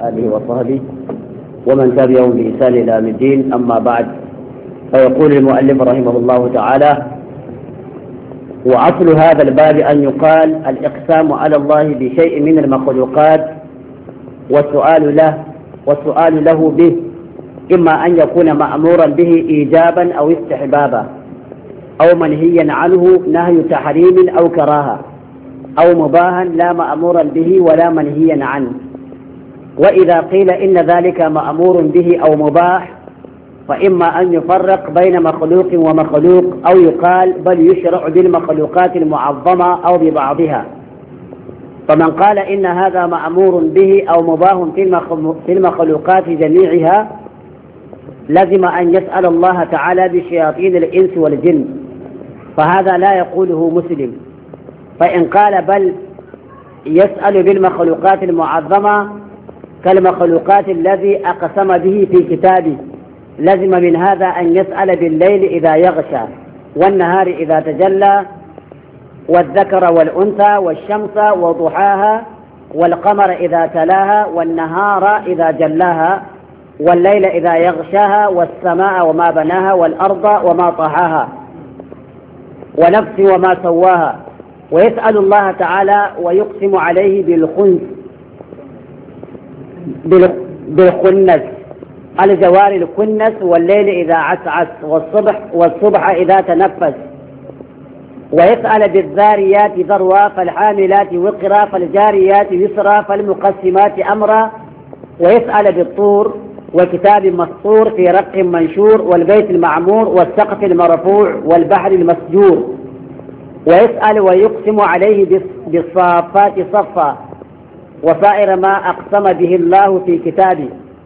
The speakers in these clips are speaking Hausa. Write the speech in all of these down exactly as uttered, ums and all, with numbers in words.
آله وصحبه ومن تبعهم بإحسان إلى يوم الدين. أما بعد، فيقول المؤلف رحمه الله تعالى: وأصل هذا الباب أن يقال الإقسام على الله بشيء من المخلوقات والسؤال له والسؤال له به، إما أن يكون مأمورا به إيجابا أو استحبابا، أو منهيا عنه نهي تحريم أو كراهة، أو مباها لا مأمورا به ولا منهيا عنه. وإذا قيل إن ذلك مأمور به أو مباح، فإما أن يفرق بين مخلوق ومخلوق، أو يقال بل يشرع بالمخلوقات المعظمة أو ببعضها. فمن قال إن هذا مأمور به أو مباح في المخلوقات جميعها لزم أن يسأل الله تعالى بشياطين الإنس والجن، فهذا لا يقوله مسلم. فإن قال بل يسأل بالمخلوقات المعظمة كالمخلوقات الذي أقسم به في كتابه، لزم من هذا أن يسأل بالليل إذا يغشى، والنهار إذا تجلى، والذكر والأنثى، والشمس وضحاها، والقمر إذا تلاها، والنهار إذا جلاها، والليل إذا يغشاها، والسماء وما بناها، والأرض وما طحاها، ونفس وما سواها. ويسأل الله تعالى ويقسم عليه بالخنس بالخنس الجوار الكنس، والليل إذا عسعس، والصبح والصبح إذا تنفس. ويسأل بالذاريات ذروا، فالحاملات وقرا، فالجاريات يسرا، فالمقسمات أمرا. ويسأل بالطور وكتاب مسطور في رق منشور، والبيت المعمور، والسقف المرفوع، والبحر المسجور. ويسأل ويقسم عليه بالصافات صفا، وسائر ما أقسم به الله في كتابه.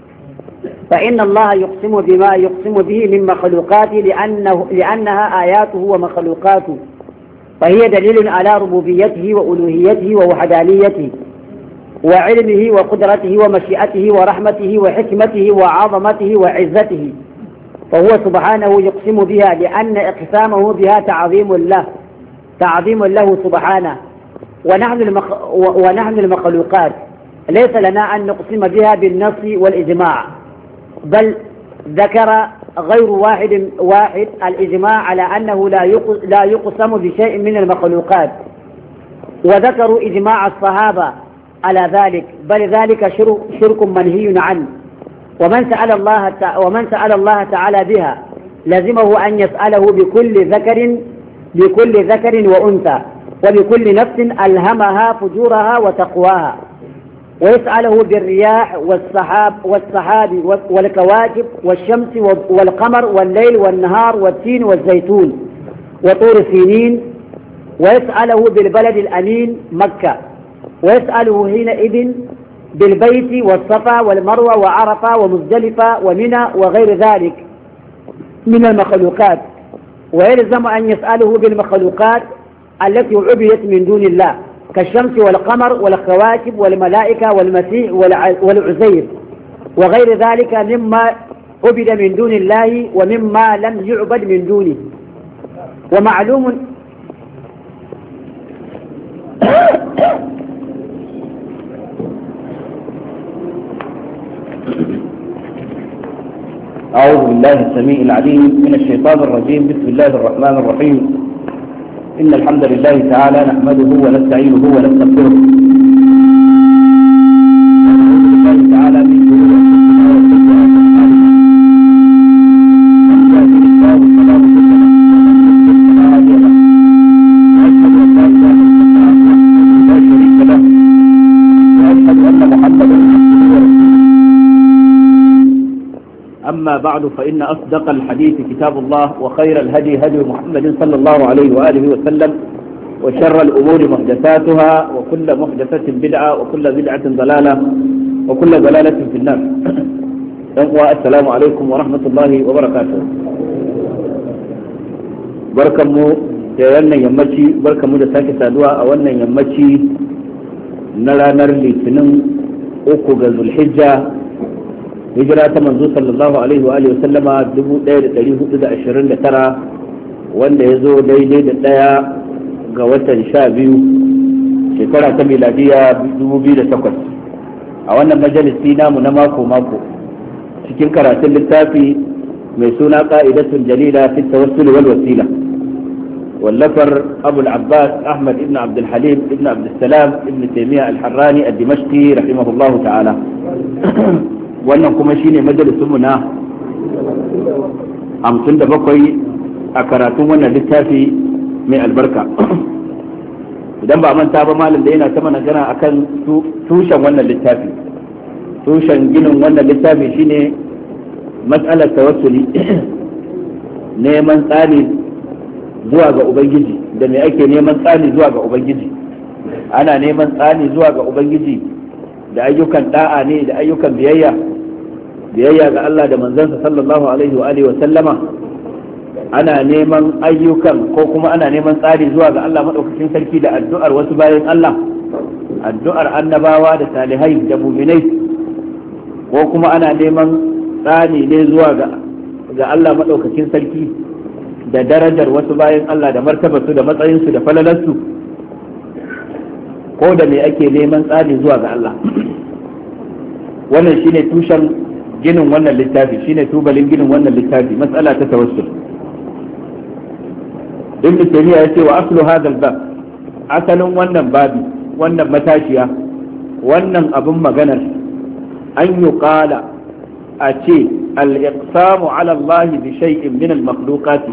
فإن الله يقسم بما يقسم به من مخلوقاته لأنه لأنها آياته ومخلوقاته، فهي دليل على ربوبيته وألوهيته ووحدانيته وعلمه وقدرته ومشيئته ورحمته وحكمته وعظمته وعزته، فهو سبحانه يقسم بها، لأن اقسامه بها تعظيم له تعظيم له سبحانه. ونحن المخ... ونحن المخلوقات ليس لنا أن نقسم بها بالنص والإجماع، بل ذكر غير واحد واحد الإجماع على أنه لا يقسم بشيء من المخلوقات، وذكروا إجماع الصحابة على ذلك، بل ذلك شرك منهي عنه. ومن سأل الله ومن سأل الله تعالى بها لزمه أن يسأله بكل ذكر بكل ذكر وأنثى، وبكل نفس ألهمها فجورها وتقواها. ويسأله بالرياح والسحاب والسحاب والكواكب والشمس والقمر والليل والنهار والتين والزيتون وطور سينين. ويسأله بالبلد الأمين مكة. ويسأله حينئذ بالبيت والصفا والمروة وعرفة ومزدلفة ومنى وغير ذلك من المخلوقات. ويلزم أن يسأله بالمخلوقات التي عبدت من دون الله كالشمس والقمر والكواكب والملائكة والمسيح والعزير وغير ذلك مما عبد من دون الله ومما لم يعبد من دونه. ومعلوم أعوذ بالله السميع العليم من الشيطان الرجيم. بسم الله الرحمن الرحيم. إن الحمد لله تعالى نحمده ونستعينه ونستغفره، ونعوذ بالله تعالى من شرور أنفسنا وسيئات أعمالنا، من يهده الله فلا مضل له ومن يضلل فلا هادي له، وأشهد أن لا إله إلا الله وحده لا شريك له، وأشهد أن محمدا عبده ورسوله. أما بعد، فإن أصدق الحديث كتاب الله، وخير الهدي هدي محمد صلى الله عليه وآله وسلم، وشر الأمور محدثاتها، وكل محدثة بدعة، وكل بدعة ضلالة، وكل ضلالة في النار. السلام عليكم ورحمة الله وبركاته. بركمو da wannan yammaci, barkamu da sake saduwa a wannan yammaci na ranar Litinin uku ga Zulhijja, hijira ta manzo sallallahu alaihi wa alihi wasallama dubu ɗaya da ɗari hudu da ashirin da tara, wanda ya zo daidai da ɗaya ga watan sha biyu shekara ta miladiya dubu biyu da takwas. a wannan majalisi namu na mako-mako cikin karatun littafi mai suna ƙa'idatun jalila fi tawassul wal wasila wallafar abul abbas ahmad ibn abdul halim ibn abdul salam ibn taymiya al-harrani ad-dimashqi rahimahullahu ta'ala. Wannan kuma shine majalisun mu na hamsin da bakwai a karatun wannan littafi mai albarka. Idan ba manta ba malam da yana ta magana akan tushen wannan littafi, tushen ginin wannan littafi shine mas'alar tawassuli, neman tsani zuwa ga ubangiji. Da me ake neman tsani zuwa ga ubangiji? Ana neman tsani zuwa ga ubangiji da ayyukan da'a ne, da ayyukan biyayya biyayya ga Allah da manzansa sallallahu alaihi wa alihi wa sallama. Ana neman ayyukan ko kuma ana neman tsari zuwa ga Allah madaukakin sarki da addu'ar wasu bayan Allah, addu'ar annabawa da salihai da mu'minai, ko kuma ana neman tsari ne zuwa ga ga Allah madaukakin sarki da darajar wasu bayan Allah da martabarsu da matsayinsu da falalarsu, ko da me ake neman tsari zuwa ga Allah. Wannan shine tushen ginin wannan littafi, shine tubalin ginin wannan littafi, mas'ala ta tawassul. Ibn Taymiyyah yace wa aslu hadha al-bab, asalin wannan babi, wannan matashiya, wannan abun maganar, an yuqala a ce al-iqsamu ala Allah bi shay'in min al-makhluqat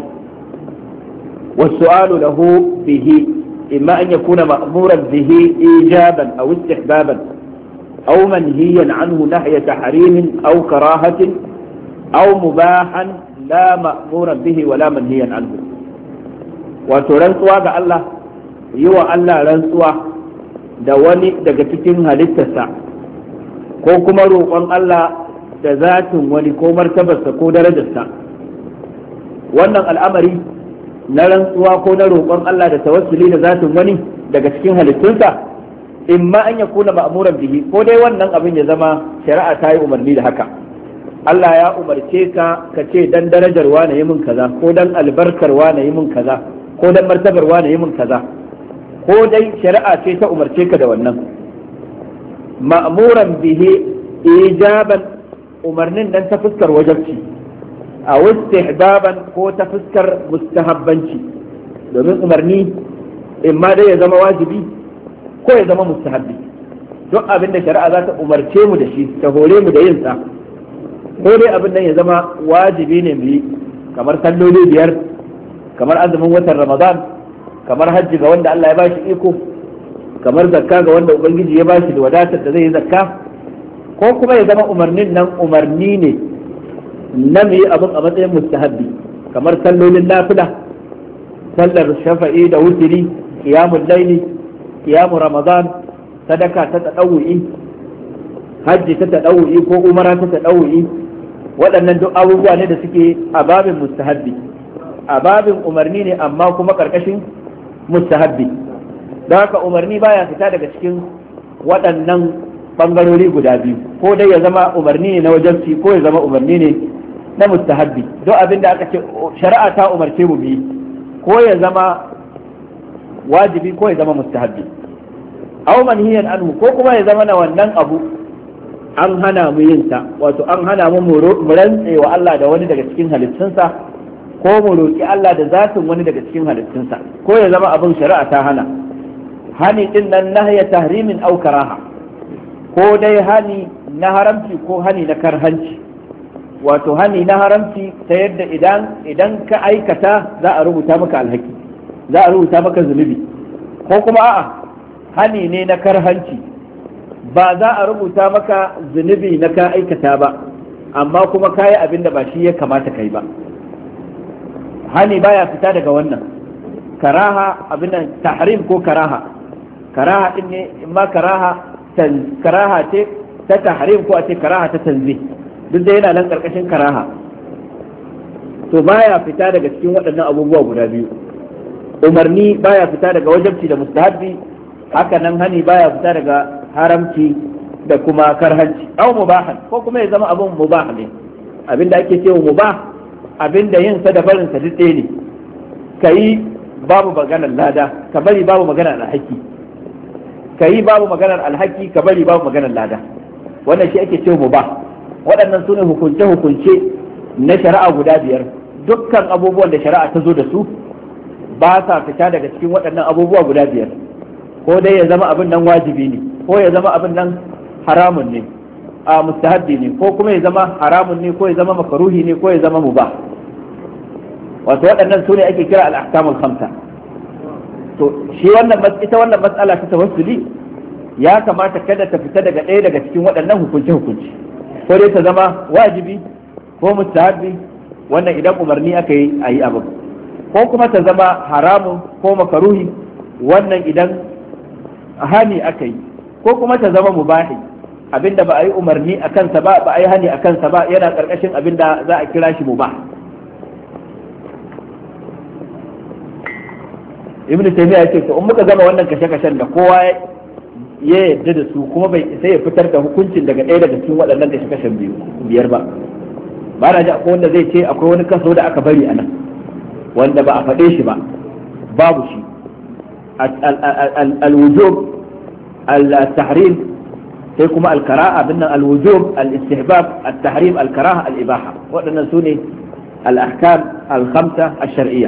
wa as-su'alu lahu bihi imma an yakuna ma'muran bihi ijaban aw istihbaban aw manhiyan anhu nahya tahrim aw karahatin aw mubahan la ma'muran bihi wa la manhiyan anhu. Wato rantsuwa ga Allah, yi wa Allah rantsuwa da wani daga cikin halittarsa, ko kuma roƙon Allah da zatin wani ko martabarsa ko darajarsa. Wannan al'amari na rantsuwa ko na roƙon Allah da tawassuli da zatin wani daga cikin halittunsa, in ma an ya kuna ma'amuran bihi, ko dai wannan abin ya zama shari'a ta yi umarni da haka. Allah ya umarce ka ka ce dan darajar wa na yi min kaza, ko dan albarkar wa na yi min kaza, ko dan martabar wa na yi min kaza, ko dai shari'a ce ta umarce ka da wannan. Ma'amuran bihi ijaban, umarnin dan ta fuskar wajabci, a istihbaban ko ta fuskar mustahabbanci, domin umarni in ma dai ya zama wajibi ko ya zama mustahabbi. Duk abin da shari'a za ta umarce mu da shi, ta hore mu da yin sa, ko dai abin nan ya zama wajibi ne mu yi, kamar salloli biyar, kamar azumin watan Ramadan, kamar hajji ga wanda Allah ya bashi iko, kamar zakka ga wanda ubangiji ya bashi da wadatar da zai yi zakka, ko kuma ya zama umarnin nan umarni ne na mu yi abin a matsayin mustahabbi, kamar sallolin nafila, sallar shafa'i da wutiri, qiyamul laili, qiyamul ramadan, sadaka ta tadawu'i, hajji ta tadawu'i ko umara ta tadawu'i. Waɗannan duk abubuwa ne da suke a babin mustahabbi, a babin umarni ne amma kuma karkashin mustahabbi. Don haka umarni baya fita daga cikin waɗannan bangarori guda biyu, ko dai ya zama umarni ne na wajabci ko ya zama umarni ne na mustahabbi. Duk abin da aka ce shari'a ta umarce mu bi, ko ya zama wajibi ko ya zama mustahabbi. Aw manhiyan anhu, ko kuma ya zama na wannan abu an hana mu yin sa, wato an hana mu mu rantse wa Allah da wani daga cikin halittunsa, ko mu roki Allah da zatin wani daga cikin halittunsa, ko ya zama abin shari'a ta hana. Hani din nan nahya tahrimin aw karaha, ko dai hani na haramci ko hani na karhanci. Wato hani na haramci ta yadda idan idan ka aikata za a rubuta maka alhaki, za a rubuta maka zunubi, ko kuma a'a hani ne na karhanci, ba za a rubuta maka zunubi na ka aikata ba, amma kuma kayi abin da ba shi ya kamata kai ba. Hani baya fita daga wannan. Karaha abin nan tahrim ko karaha, karaha din ne imma karaha karaha ce ta tahrim ko a ce karaha ta tanzih, duk da yana nan karkashin karaha. To baya fita daga cikin waɗannan abubuwa guda biyu. Umarni baya fita daga wajabci da mustahabbi, haka nan hani baya fita daga haramci da kuma karhanci. Aw mubahan, ko kuma ya zama abun mubah ne, abinda ake cewa mubah, abinda yin sa da barin sa duk ɗaya ne. Kai babu maganar lada, ka bari babu maganar alhaki, kai babu maganar alhaki, ka bari babu maganar lada. wannan shi ake cewa mubah. Waɗannan su ne hukunce-hukunce na shari'a guda biyar. Dukkan abubuwan da shari'a ta zo da su ba sa fita daga cikin waɗannan abubuwa guda biyar. Ko dai ya zama abin nan wajibi ne, ko ya zama abin nan haramun ne, a mustahabbi ne, ko kuma ya zama haramun ne, ko ya zama makaruhi ne, ko ya zama mubah. Wato waɗannan su ne ake kira al-ahkamul khamsa. To shi wannan ita wannan mas'ala ta tawassuli ya kamata kada ta fita daga ɗaya daga cikin waɗannan hukunce-hukunce. Ko dai ta zama wajibi ko mustahabbi, wannan idan umarni aka yi a yi abin, ko kuma ta zama haramun ko makaruhi, wannan idan hani aka yi, ko kuma ta zama mubahi, abinda ba a yi umarni a kansa ba ba a yi hani a kansa ba, yana ƙarƙashin abinda za a kira shi mubah. Ibn Taymiyyah ya ce to in muka gama wannan kashe-kashen da kowa ya yarda da su kuma bai sai ya fitar da hukuncin daga ɗaya daga cikin waɗannan kashe-kashen biyu biyar ba, ba na ji akwai wanda zai ce akwai wani kaso da aka bari a nan wanda ba a faɗe shi ba, babu shi. Al-wujub, al-tahrim, sai kuma al-karaha, binnan al-wujub, al-istihbab, al-tahrim, al-karaha, al-ibaha. Waɗannan su ne al-ahkam al-khamsa al-shar'iyya.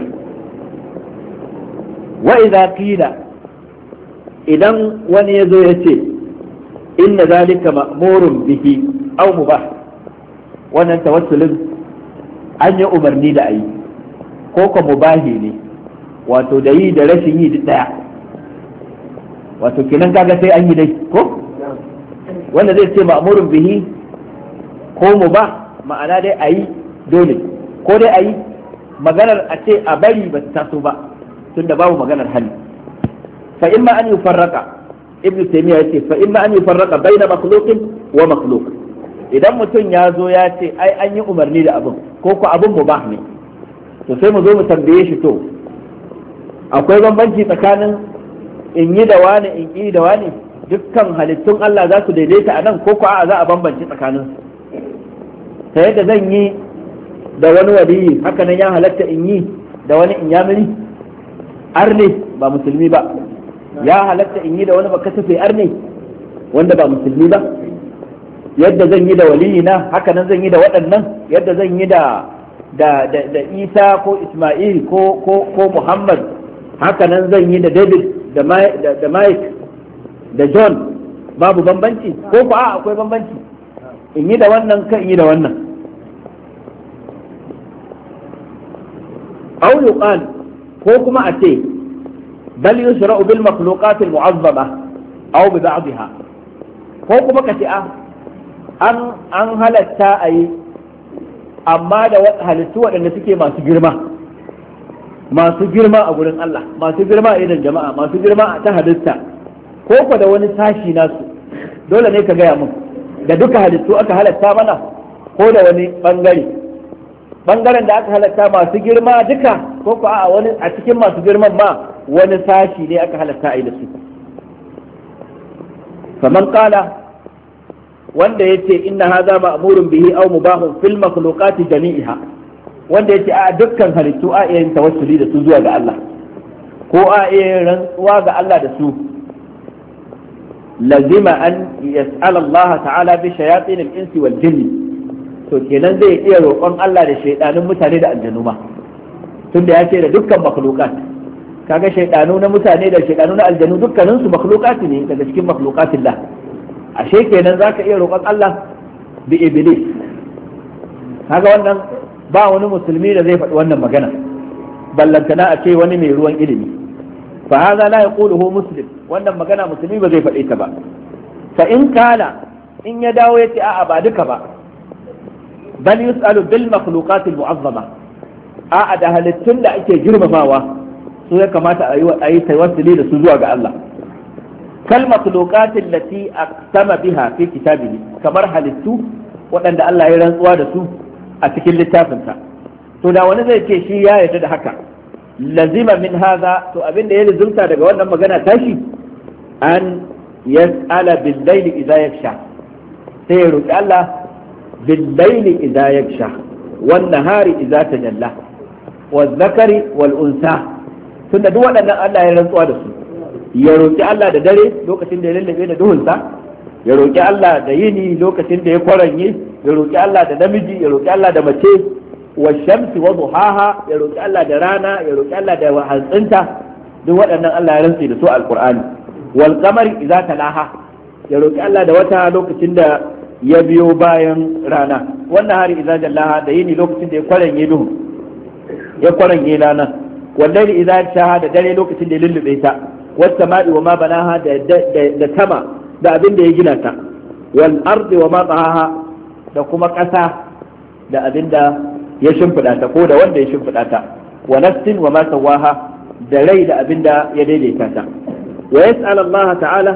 Wa idza qila, idan wani yazo yace inna zalika ma'murun bihi aw mubah, wannan tawassulin an yi umarni da ayi ko ko mubahi ne, wato da yi da rashin yi duk daya, wato kinan kaga sai an yi dai ko wanda zai ce ma'murun bihi ko mubah, ma'ana dai ayi dole, ko dai ayi maganar a ce a bari ba ta taso ba tunda babu maganar hali. fa imma an yufarraqa, ibnu taymiya yace fa imma an yufarraqa baina makhluqin wa makhluq, idan mutum ya zo ya ce ai an yi umarni da abin ko ko abin mubah ne, to sai mu zo mu tambaye shi to akwai bambanci tsakanin in yi da wani in yi da wani, dukkan halittun Allah za su daidaita a nan ko ko a za a bambanci tsakanin su, ta yadda zan yi da wani waliyi haka nan ya halatta in yi da wani in yamini arne ba musulmi ba, ya halatta in yi da wani baka tafe arne wanda ba musulmi ba, yadda zan yi da waliyina haka nan zan yi da waɗannan, yadda zan yi da da da, da Isa ko Isma'il ko ko ko Muhammad haka nan zan yi da David da da Mike da John, babu bambanci ko ko a akwai bambanci, in yi da wannan kan in yi da wannan. aw yuqal, ko kuma a ce bal yushra'u bil makhluqat al mu'azzama aw bi ba'dha, ko kuma ka ce an an halatta ayi amma da halittu waɗanda suke masu girma, masu girma a gurin Allah, masu girma a idan jama'a, masu girma ta halitta, ko ko da wani sashi nasu, dole ne ka gaya mun da duka halittu aka halatta mana ko da wani bangare, bangaren da aka halatta masu girma duka ko ko a wani a cikin masu girman ma wani sashi ne aka halatta a yi da su. faman qala, wanda yace inna hadha ma'murun bihi aw mubahun fil makhluqati jami'iha, wanda yace a dukkan halittu a iya yin tawassuli da su zuwa ga Allah ko a iya rantsuwa ga Allah da su, lazima an yas'ala Allah ta'ala bi shayatin al-insi wal jinni, to kenan zai iya roƙon Allah da shaydanun mutane da aljanu ma, tunda ya ce da dukkan makhluqat, kaga shaydanu na mutane da shaydanu na aljanu dukkanin su makhluqat ne daga cikin makhluqatillah, ashe kenan zaka iya roƙon Allah bi iblis. kaga wannan ba wani musulmi da zai faɗi wannan magana, ballantana a ce wani mai ruwan ilimi, fa hadha la yaquluhu muslim, wannan magana musulmi ba zai faɗe ta ba. fa in kana, in ya dawo yace a'a ba duka ba, bal yus'alu bil makhluqat al mu'azzama, a'a da halittun da ake girmamawa su ya kamata a yi tawassuli da su zuwa ga Allah, kal makhluqat allati aqsama biha fi kitabihi, kamar halittu waɗanda Allah ya rantsuwa da su a cikin littafinsa. to da wani zai ce shi ya yarda da haka, lazima min hadha, to abin da ya lazimta daga wannan magana tashi an yas'ala bil layli idza yaksha, sai ya roki Allah bil layli idza yaksha wan nahari idza tajalla wal zakari wal unsa, tunda duk waɗannan Allah ya rantsuwa da su, ya roki Allah da dare lokacin da ya lallabe da duhunsa, ya roki Allah da yini lokacin da ya kwaranye, ya roki Allah da namiji, ya roki Allah da mace, wa shamsi wa duhaha, ya roki Allah da rana, ya roki Allah da hantsinta, duk waɗannan Allah ya rantsi da su alqur'ani. wal qamari idza talaha, ya roki Allah da wata lokacin da ya biyo bayan rana, wannan hari idza jallaha, da yini lokacin da ya kwaranye duhu, ya kwaranye rana, wallahi idza shaha, da dare lokacin da ya lullube ta, was sama'i wa ma banaha, da da sama da abin da ya gina ta, wal ardi wa ma tahaha, da kuma ƙasa da abin da ya shimfiɗa ta ko da wanda ya shimfiɗa ta, wa nafsin wa ma sawaha, da rai da abin da ya daidaita ta. wa yas'al Allah ta'ala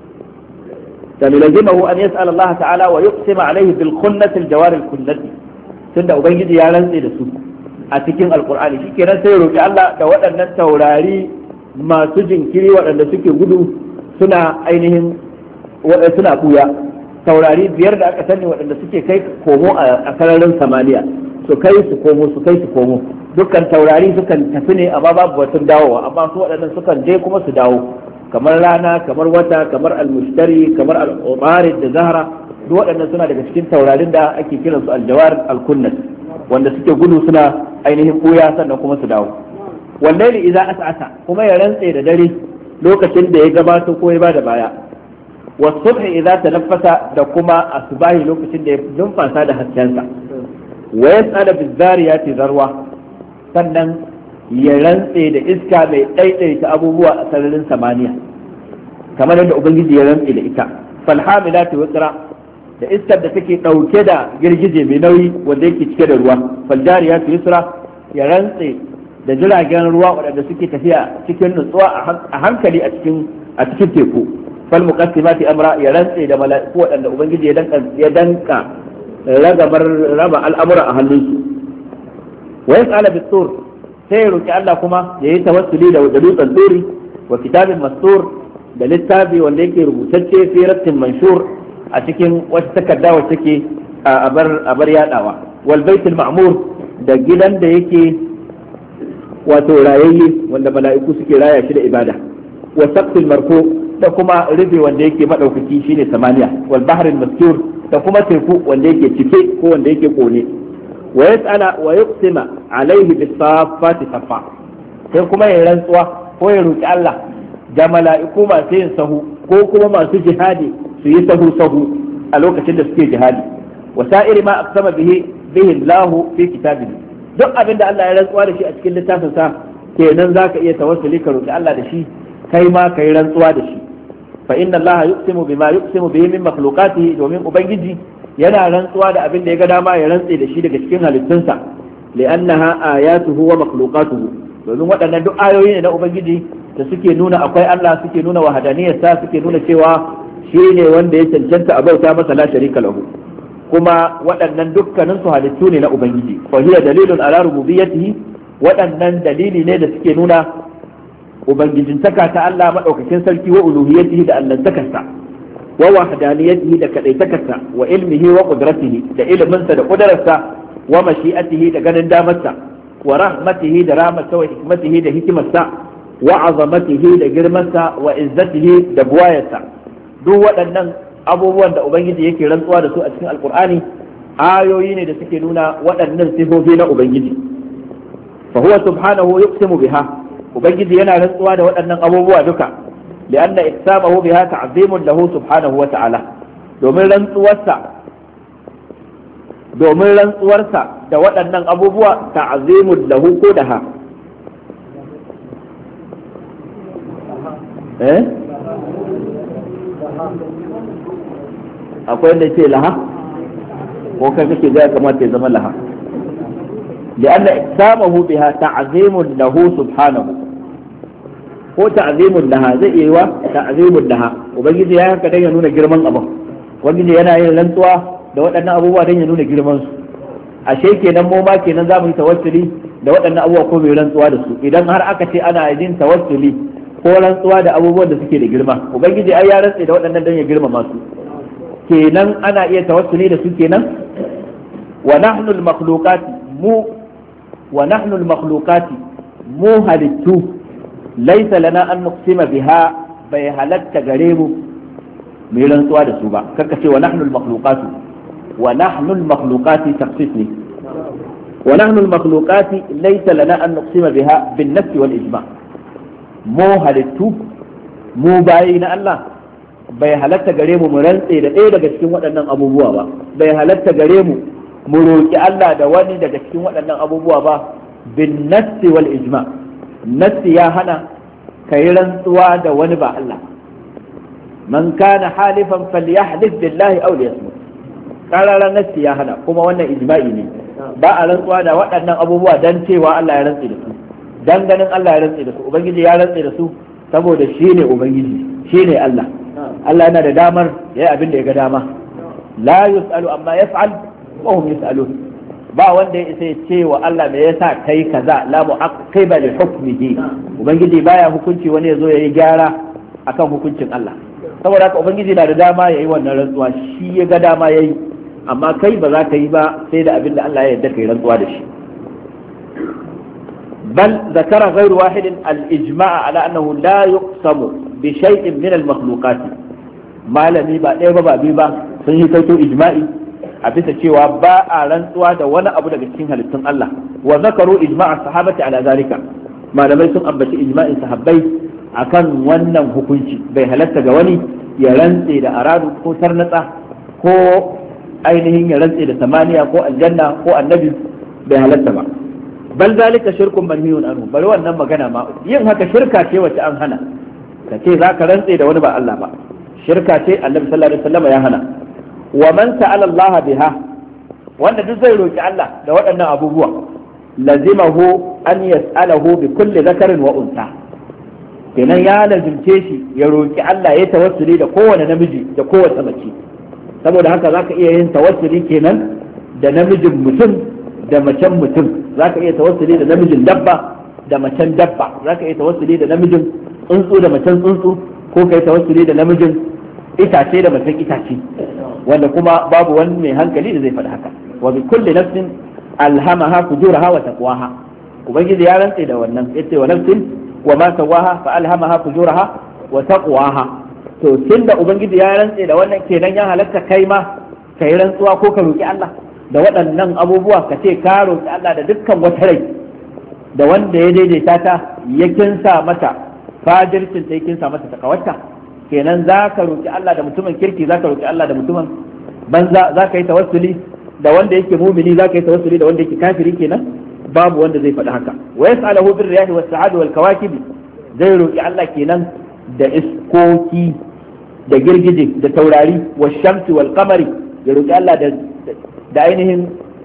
tamlazimahu an yas'al Allah ta'ala wa yuqsima alayhi bil khunnati al jawar al kunnati, tunda ubangiji ya rantse da su a cikin alqur'ani, shikenan sai roki Allah da waɗannan taurari masu jinkiri waɗanda suke gudu suna ainihin suna buya, taurari biyar da aka sani waɗanda suke kai komo a sararin samaniya, su kai su komo su kai su komo, dukkan taurari sukan tafi ne amma babu batun dawowa, amma su waɗannan sukan je kuma su dawo, kamar rana, kamar wata, kamar almushtari, kamar al-umarid da zahra, duk waɗannan suna daga cikin taurarin da ake kiransu aljawar alkunnat, wanda suke gudu suna ainihin buya sannan kuma su dawo. wallahi idza as'asa, kuma ya rantse da dare lokacin da ya gabato ko ya bada baya, والصبح إذا تنفس دكما أصباحي لوك سند ينفع هذا حسنسا ويسأل بالذاريات ذروة sannan ya rantse da iska mai ɗaiɗaita abubuwa a sararin samaniya kamar yadda ubangiji ya rantse da ita, falhamilati wiqra, da iskar da take ɗauke da girgije mai nauyi wanda yake cike da ruwa, faljariyati yusra, ya rantse da jiragen ruwa waɗanda suke tafiya cikin nutsuwa a hankali a cikin a cikin teku, falmuqassimati amra, ya rantse da mala'iku waɗanda ubangiji ya danka ya danka ragamar raba al'amura a hannunsu. wa yas'ala bis-sur, sai ya roki Allah kuma yayi tawassuli da dutsen turi, wa kitabin mastur, da littafi wanda yake rubutacce fi rattin manshur, a cikin wata takarda wacce take a bar a bar yadawa, wal baitul ma'mur, da gidan da yake wato rayayye wanda mala'iku suke raya shi da ibada, wa saqfil marfu, da kuma rufe wanda yake madaukaki shine samaniya, wal bahril mastur, da kuma teku wanda yake cike ko wanda yake kone. wa yas'ala wa yuqsima alaihi bis safati safa, sai kuma ya rantsuwa ko ya roki Allah da mala'iku masu yin sahu ko kuma masu jihadi su yi sahu sahu a lokacin da suke jihadi, wa sa'iri ma aqsama bihi bihi Allah fi kitabihi, duk abin da Allah ya rantsuwa da shi a cikin littafin sa kenan zaka iya tawassuli ka roki Allah da shi, kai ma kai rantsuwa da shi. fa inna Allah yuqsimu bima yuqsimu bihi min makhluqatihi, domin ubangiji yana rantsuwa da abin da ya ga dama ya rantse da shi daga cikin halittunsa, li'annaha ayatuhu wa makhluqatuhu, domin waɗannan duk ayoyi ne na ubangiji da suke nuna akwai Allah, suke nuna wahadaniyarsa, suke nuna cewa shi ne wanda ya cancanta a bauta masa la sharika lahu, kuma waɗannan dukkanin su halittu ne na ubangiji. fa hiya dalilun ala rububiyyatihi, waɗannan dalili ne da suke nuna ubangijintaka ta Allah madaukakin sarki, wa uluhiyyatihi da allantakarsa, wa wahdaniyatihi da kadaitakarsa, wa ilmihi wa qudratihi da ilminsa da kudararsa, wa mashi'atihi da ganin damarsa, wa rahmatihi da rahmatsa, wa hikmatihi da hikimarsa, wa azamatihi da girmansa, wa izzatihi da buwayarsa. duk waɗannan abubuwan da ubangiji yake rantsuwa da su a cikin alqur'ani ayoyi ne da suke nuna waɗannan sifofi na ubangiji. fa huwa subhanahu yuqsimu biha, ubangiji yana rantsuwa da waɗannan abubuwa duka, li'anna iqsamahu biha ta'zimun lahu subhanahu wa ta'ala, domin rantsuwarsa domin rantsuwarsa da waɗannan abubuwa ta'zimun lahu ko da ha eh akwai da ce laha ko kai kake ga kamata ya zama laha, li'anna iqsamahu biha ta'zimun lahu subhanahu, ko ta'zimun laha zai iya wa ta'zimun laha, ubangiji ya haka dan ya nuna girman abu, ubangiji yana yin rantsuwa da waɗannan abubuwa dan ya nuna girman su, ashe kenan mu ma kenan za mu yi tawassuli da waɗannan abubuwa ko mai rantsuwa da su, idan har aka ce ana yin tawassuli ko rantsuwa da abubuwan da suke da girma, ubangiji ai ya rantse da waɗannan dan ya girmama su, kenan ana iya tawassuli da su kenan. wa nahnu al-makhluqat mu wa nahnu al-makhluqat mu halittu laysa lana an nuqsima biha, bai halatta gare mu mu yi rantsuwa da su ba. Kaka ce wa nahnu al-makhluqatu wa nahnu al-makhluqati taqsis ne wa nahnu al-makhluqati laysa lana an nuqsima biha bin nafs wal ijma' mu halittu mu bayi na Allah bai halatta gare mu mu rantse da ɗaya daga cikin waɗannan abubuwa ba, bai halatta gare mu mu roƙi Allah da wani daga cikin waɗannan abubuwa ba bin nassi wal ijma. Nassi ya hana ka yi rantsuwa da wani ba Allah. Man kana halifan falyahlif billahi aw liyasmut. Qarara nassi ya hana, kuma wannan ijma'i ne. Ba a rantsuwa da waɗannan abubuwa dan cewa Allah ya rantse da su, dan ganin Allah ya rantse da su, ubangiji ya rantse da su saboda shine ubangiji, shine Allah. Allah yana da damar yayi abin da ya ga dama. La yus'alu amma yaf'al wa hum yus'alun. Ba wanda ya isa ya ce wa Allah me yasa kai kaza, la mu'aqqiba li hukmihi. Ubangiji baya hukunci wani ya zo yayi gyara akan hukuncin Allah. Saboda haka ubangiji na da dama yayi wannan rantsuwa, shi ya ga dama yayi, amma kai ba za ka yi ba sai da abin da Allah ya yarda kai rantsuwa da shi. bal zakara ghayru wahidin al-ijma' ala annahu la yuqsamu bi shay'in min al-makhluqat. Malami ba ɗaya ba ba biyu ba sun yi kaito ijma'i a bisa cewa ba a rantsuwa da wani abu daga cikin halittun Allah, wa zakaru ijma'a sahabati ala zalika. Malamai sun ambaci ijma'in sahabbai akan wannan hukunci, bai halatta ga wani ya rantse da aradu ko tarnatsa ko ainihin ya rantse da samaniya ko aljanna ko annabi, bai halatta ba. Bal zalika shirkun manhiyun anhu, bari wannan magana ma yin haka shirka ce wacce an hana. Ka ce za ka rantse da wani ba Allah ba, shirka ce, annabi sallallahu alaihi wasallam ya hana. Wa man sa'ala Allah biha, wanda duk zai roki Allah da waɗannan abubuwa, lazimahu an yas'alahu bi kulli zakarin wa unsa. Kenan ya lazimce shi ya roki Allah ya tawassuli da kowane namiji da kowace mace. Saboda haka zaka iya yin tawassuli kenan da namijin mutum da macen mutum, zaka iya tawassuli da namijin dabba da macen dabba, zaka iya tawassuli da namijin tsuntsu da macen tsuntsu, ko kai tawassuli da namijin itace da macen itace, wanda kuma babu wani mai hankali da zai faɗi haka. Wa bi kulli nafsin alhamaha fujuraha wa taqwaha. Ubangiji ya rantse da wannan, yace wa nafsin wa ma sawaha fa alhamaha fujuraha wa taqwaha. To tunda ubangiji ya rantse da wannan, kenan ya halatta kai ma kai rantsuwa ko ka roki Allah da waɗannan abubuwa, ka ce ka roki Allah da dukkan wata rai da wanda ya daidaita ta ya kinsa mata fajircin ta ya kinsa mata takawarta. Kenan za ka roki Allah da mutumin kirki, za ka roki Allah da mutumin banza, za ka yi tawassuli da wanda yake mumini, za ka yi tawassuli da wanda yake kafiri. Kenan babu wanda zai faɗi haka. Wa yas'aluhu bir riyahi was sa'ad wal kawakib, zai roki Allah kenan da iskoki da girgije da taurari wa shamsi wal qamari, ya roki Allah da da ainihin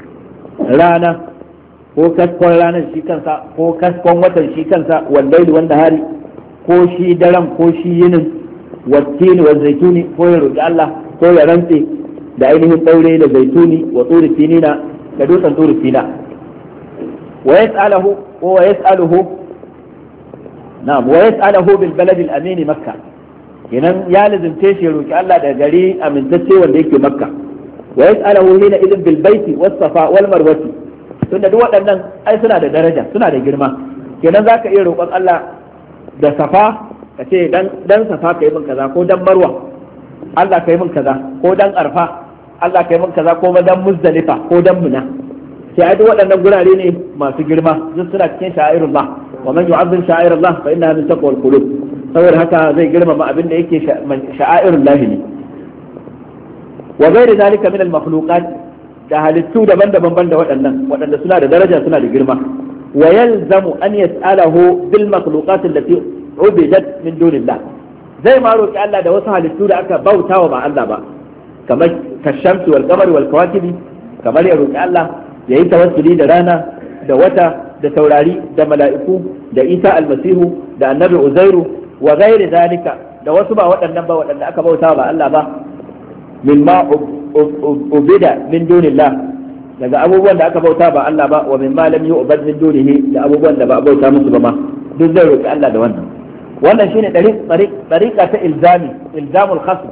rana ko kaskon ranar shi kansa ko kaskon watan shi kansa, wal layli wan nahari, ko shi daren ko shi yinin, wattini wa zaituni, ko ya roki Allah ko ya rantse da ainihin daure da zaituni wa turi sinina da dutsen turi sina. Wa yas'aluhu wa yas'aluhu na'am wa yas'aluhu bil balad al amin Makka. Kenan ya lazimce shi roki Allah da gari amintacce wanda yake Makka. Wa yas'aluhu hina idin bil baiti was safa wal marwati. Tunda duk waɗannan ai suna da daraja, suna da girma. Kenan zaka iya roƙon Allah da safa, ka ce dan dan safa kai min kaza, ko dan marwa Allah kai min kaza, ko dan arfa Allah kai min kaza, ko dan muzdalifa ko dan muna. sai ai duk waɗannan gurare ne masu girma, duk suna cikin sha'airullah. Wa man yu'azzim sha'airullah fa innaha min taqwal qulub. Saboda haka zai girmama abin da yake sha'airullah ne. Wa ghairi zalika min al-makhluqat, da halittu daban-daban banda waɗannan waɗanda suna da daraja suna da girma. Wa yalzamu an yas'alahu bil makhluqat allati ubidat min dunillah. Zai ma roki Allah da wasu halittu da aka bautawa ba Allah ba, kamar kashamsi wal qamari wal kawakibi, kamar ya roki Allah ya yi tawassuli da rana da wata da taurari da mala'iku da Isa almasihu da annabi Uzairu wa ghairi zalika, da wasu ba waɗannan ba waɗanda aka bautawa ba Allah ba, mimma ubida min dunillah, daga abubuwan da aka bauta ba Allah ba, wa mimma lam yu'bad min dunihi, da abubuwan da ba a bauta musu ba ma, duk zai roki Allah da wannan. Wannan shine tariqa ta ilzami, ilzamul khasm,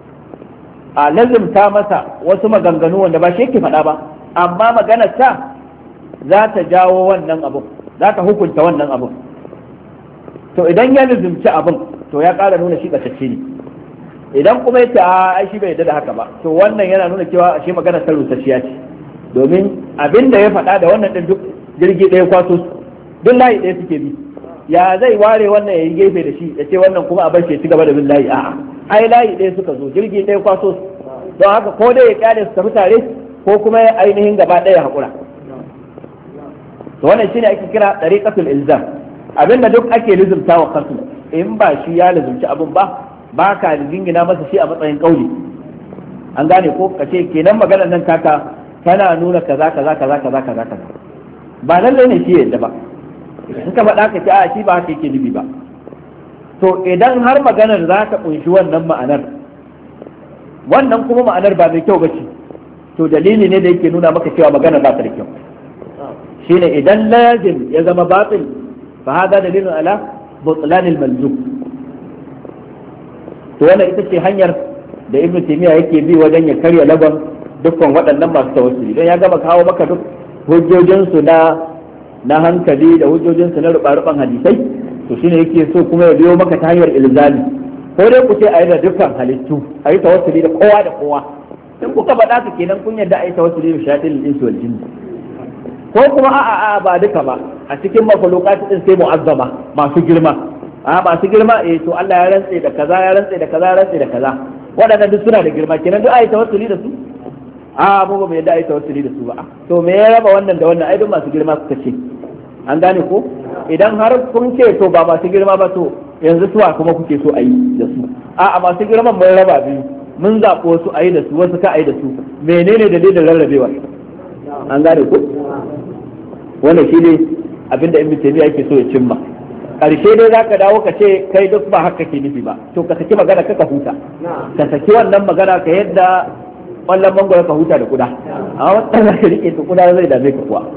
a lazimta masa wasu maganganu wanda ba shi yake faɗa ba, amma maganar ta za ta jawo wannan abun, za ta hukunta wannan abun. To idan ya lazimci abun, to ya ƙara nuna shi ɓatacce ne. idan kuma yace a ai shi bai yarda da haka ba to wannan yana nuna cewa ashe magana ta rusasshiya ce, domin abinda ya faɗa da wannan din duk jirgi ɗaya kwaso duk layi ɗaya suke bi. Ya zai ware wannan ya yi gefe da shi ya ce wannan kuma a bar shi ya ci gaba da bin layi? A'a, ai layi ɗaya suka zo, jirgi ɗaya kwaso su, don haka ko dai ya kyale su tafi tare ko kuma ya ainihin gaba ɗaya haƙura. To wannan shine ake kira tariqatul ilzam, abinda duk ake lizumta wa kasu, in ba shi ya lizumci abin ba ba ka jingina masa shi a matsayin kauli. An gane ko ka ce kenan maganar nan kaka tana nuna kaza kaza kaza kaza kaza kaza, ba lallai ne shi yadda ba. In ka faɗa ka ce a shi ba haka yake nufi ba, to idan har maganar za ta kunshi wannan ma'anar, wannan kuma ma'anar ba mai kyau ba ce, to dalili ne da yake nuna maka cewa maganar ba ta da kyau. Shine idan lazim ya zama batil fa hada dalilun ala butlanil malzum. To wannan ita ce hanyar da Ibn Taymiyyah yake bi wajen ya karya lagon dukkan waɗannan masu tawassuli, don ya gama kawo maka duk hujjojinsu na na hankali da hujjojinsu na ruɓa-ruɓan hadisai, to shine yake so kuma ya biyo maka ta hanyar ilzami. Ko dai ku ce a yi da dukkan halittu, a yi tawassuli da kowa da kowa, in kuka faɗa ka kenan kun yadda a yi tawassuli da shayatin insu wal jinni. Ko kuma a'a a ba duka ba, a cikin makhluqat din sai mu'azzama masu girma, a masu girma eh to Allah ya rantse da kaza ya rantse da kaza ya rantse da kaza, waɗannan duk suna da girma, kenan duk a yi tawassuli da su? A mu ba mu yadda a yi tawassuli da su ba. To me ya raba wannan da wannan? Ai duk masu girma suka ce. An gane ko? Idan har kun ce to ba masu girma ba, to yanzu suwa kuma kuke so a yi da su? A'a masu girman mun raba biyu, mun zaɓo wasu a yi da su, wasu ka a yi da su. Menene dalilin rarrabewa? An gane ko? Wannan shi ne abinda Ibn Taymiyyah yake so ya cimma. Karshe dai zaka dawo ka ce kai duk ba haka ke nufi ba, to ka saki magana ka huta, ka saki wannan magana ka yadda wallan mangoro ka huta da kuda, amma wannan ka rike to kuda zai dame ka kuwa.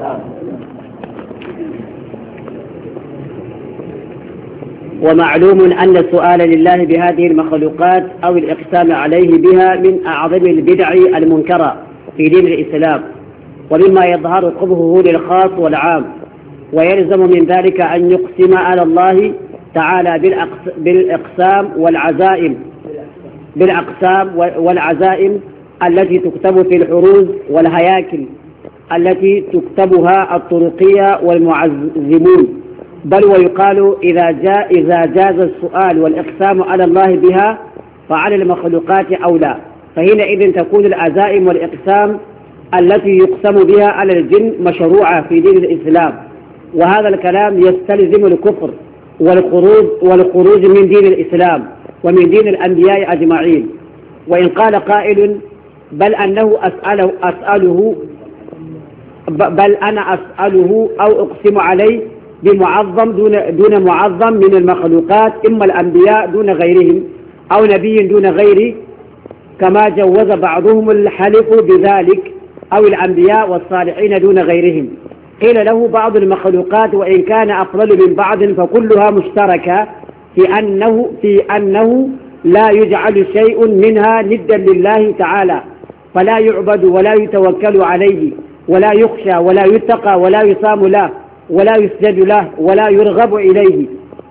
ومعلوم أن السؤال لله بهذه المخلوقات أو الإقسام عليه بها من أعظم البدع المنكرة في دين الإسلام، ومما يظهر قبحه للخاص والعام، ويلزم من ذلك أن يقسم على الله تعالى بالأقسام والعزائم بالأقسام والعزائم التي تكتب في الحروز والهياكل التي تكتبها الطرقية والمعزمون، بل ويقال إذا جاء إذا جاز السؤال والإقسام على الله بها فعلى المخلوقات أولى، فحينئذ تكون العزائم والإقسام التي يقسم بها على الجن مشروعة في دين الإسلام، وهذا الكلام يستلزم الكفر والخروج والخروج من دين الإسلام ومن دين الأنبياء أجمعين. وإن قال قائل بل أنه أسأله, أسأله بل أنا أسأله أو أقسم عليه بمعظم دون, دون معظم من المخلوقات، إما الأنبياء دون غيرهم أو نبي دون غيره، كما جوز بعضهم الحلف بذلك، أو الأنبياء والصالحين دون غيرهم. قيل له بعض المخلوقات وإن كان أفضل من بعض فكلها مشتركة في أنه, في أنه لا يجعل شيء منها ندا لله تعالى، فلا يعبد ولا يتوكل عليه ولا يخشى ولا يتقى ولا يصام له ولا يسجد له ولا يرغب إليه.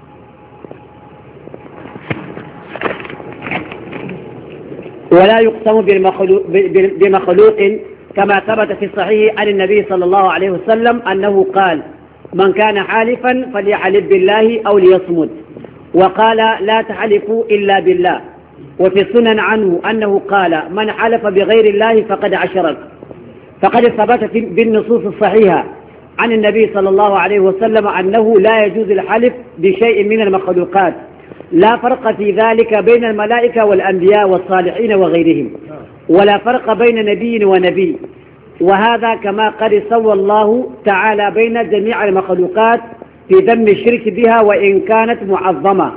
ولا يقسم بمخلوق كما ثبت في الصحيح عن النبي صلى الله عليه وسلم أنه قال من كان حالفا فليحلف بالله أو ليصمت، وقال لا تحلفوا إلا بالله. وفي السنن عنه أنه قال من حلف بغير الله فقد أشرك. فقد ثبت بالنصوص الصحيحة عن النبي صلى الله عليه وسلم أنه لا يجوز الحلف بشيء من المخلوقات، لا فرق في ذلك بين الملائكة والأنبياء والصالحين وغيرهم، ولا فرق بين نبي ونبي، وهذا كما قد سوى الله تعالى بين جميع المخلوقات في ذم الشرك بها وإن كانت معظمة.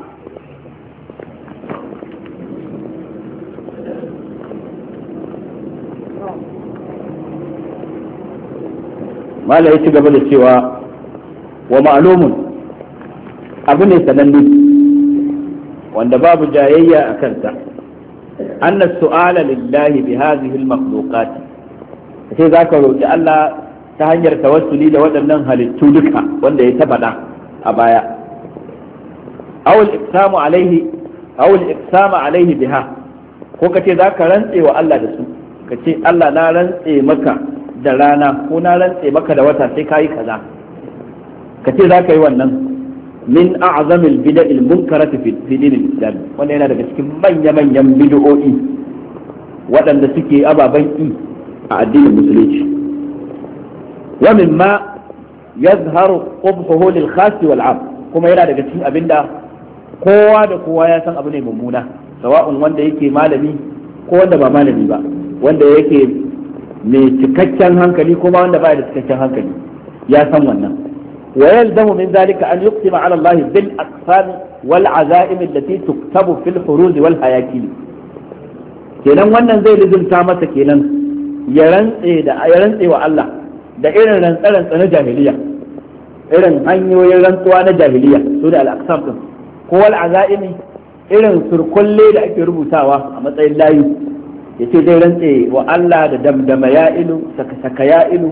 ما لا يتقبل السوى ومعلوم أبني سنني وأن باب جاية أكلت أن السؤال لله بهذه المخلوقات sai za ka roƙi Allah ta hanyar tawassuli da waɗannan halittu duka wanda ya tafaɗa a baya awul iqsamu alaihi awul iqsama alaihi biha ko ka ce za ka rantse wa Allah da su, ka ce Allah na rantse maka da rana ko na rantse maka da wata sai ka yi kaza, ka ce za ka yi wannan min a'zamil bid'il munkarati fi dinil islam, wanda yana daga cikin manya-manyan bid'o'i waɗanda suke ababen ki a addinin musulunci. wa mimma yazharu qubhuhu lil khas wal 'am, kuma yana daga cikin abinda kowa da kowa ya san abu ne mummuna, sawa'un wanda yake malami ko wanda ba malami ba, wanda yake mai cikakken hankali kuma wanda ba da cikakken hankali ya san wannan. wa yalzamu min zalika an yuqsima ala Allah bil aqsam wal azaim allati tuktabu fil furuz wal hayakil. kenan wannan zai lizumta masa kenan ya rantse da ya rantse wa Allah da irin rantsaran na jahiliya, irin hanyoyin rantsuwa na jahiliya su da al aqsam din, ko wal azaimi irin surkulle da ake rubutawa a matsayin layu, ya ce zai rantse wa Allah da damdama ya ilu, saka ya ilu,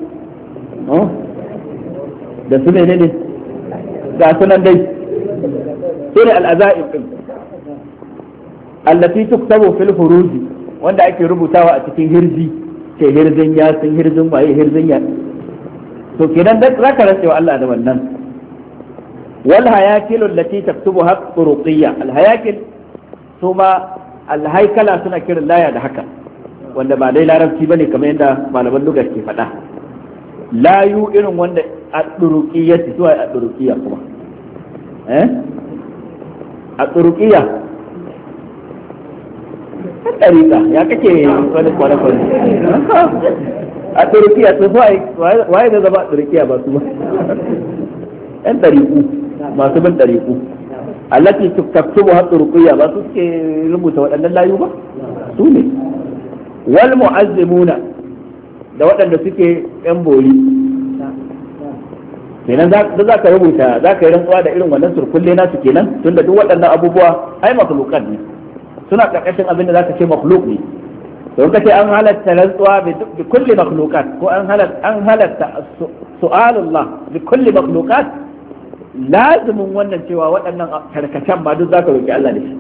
da su ne ne ga sunan dai su ne al'aza'im ɗin allati tuktabu fil furuji, wanda ake rubutawa a cikin hirzi, ce hirzin ya sun hirzin waye hirzin ya, to kenan da zaka rantse wa Allah da wannan. wal hayakil allati taktubuha turuqiyya, al hayakil suma alhaikala suna kiran laya da haka, wanda ba dai larabci bane kamar yadda malaman lugar ke faɗa. layu irin wanda a turuqiyya zuwa a turuqiyya kuma eh a turuqiyya ta tariqa ya kake wani kwana kwana a turuqiyya to waye da zaba turuqiyya ba su ba ɗan tariqu masu bin tariqu allati tuktubuha turuqiyya ba su ke rubuta waɗannan layu ba, su ne. wal mu'azzimuna da waɗanda suke yan bori, kenan za ka rubuta za ka yi rantsuwa da irin wannan surkulle nasu kenan, tunda duk waɗannan abubuwa ai makhluqat ne, suna karkashin abin da zaka ce makhluq ne. don ka ce an halatta rantsuwa bi kulli makhluqat, ko an halatta an halatta su'alullah bi kulli makhluqat, lazimin wannan cewa waɗannan karkacen ba duk za ka roƙi Allah da shi.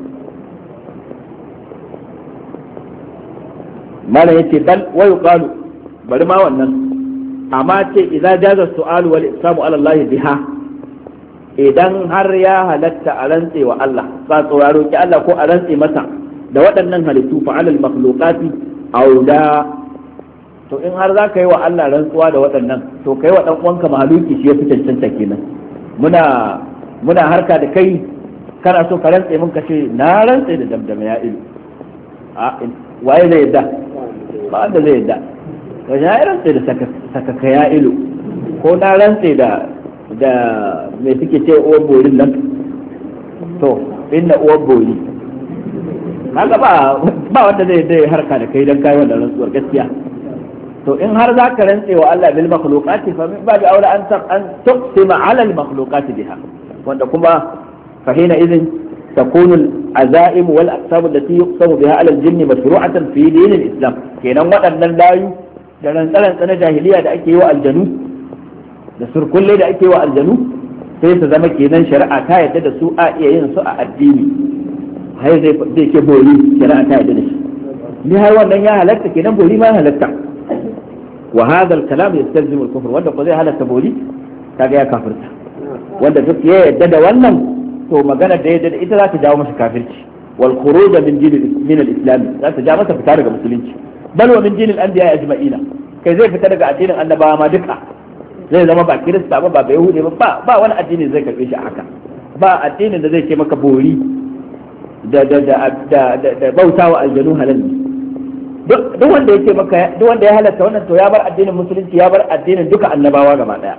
malam yace bal wa yuqalu, bari ma wannan amma ce idza jaza su'alu wal islamu ala Allah biha, idan har ya halatta a rantse wa Allah ba tsora roƙi Allah ko a rantse masa da waɗannan halittu fa alal makhluqati auda, to in har za ka yi wa Allah rantsuwa da waɗannan to kai wa dan uwanka mahaluki shi ya fi cancanta kenan. muna muna harka da kai kana so ka rantse mun ka ce na rantse da damdama ya ilu, a waye zai yadda? ba wanda zai yadda. to ya rantse da saka ka ya ilu, ko na rantse da da me suke ce uwar borin nan, to inna uwar bori, kaga ba ba wanda zai yadda harka da kai dan kai wannan rantsuwar gaskiya. to in har za ka rantse wa Allah bil makhluqati fa min babi aula an an tuqsima ala al makhluqati biha, wanda kuma fa hina idhin takunu al azaim wal aqsam allati yuqsamu biha ala al jinni mashru'atan fi din al islam. kenan waɗannan layu da rantsaran tsana jahiliya da ake yi wa aljanu da surkulle da ake yi wa aljanu sai su zama kenan shari'a ta yadda da su a iya yin su a addini, har zai zai ke bori shari'a ta yadda da shi, ni har wannan ya halatta kenan bori ma ya halatta. وهذا الكلام يستلزم الكفر، wanda ko zai halatta boli kaga ya kafirta, wanda duk ya yadda da wannan to magana da yadda ita za ta jawo masa kafirci, wal khuruj min din min al-islam, za ta jawo masa fita daga musulunci, bal wa min din al-anbiya ajma'ina, kai zai fita daga addinin annabawa ma duka, zai zama ba kirista ba ba yahudi ba ba wani addini zai karbe shi haka, ba addinin da zai ce maka bori da da da da bautawa aljanu halal ne. duk wanda yake maka duk wanda ya halatta wannan to ya bar addinin musulunci, ya bar addinin duka annabawa gaba daya.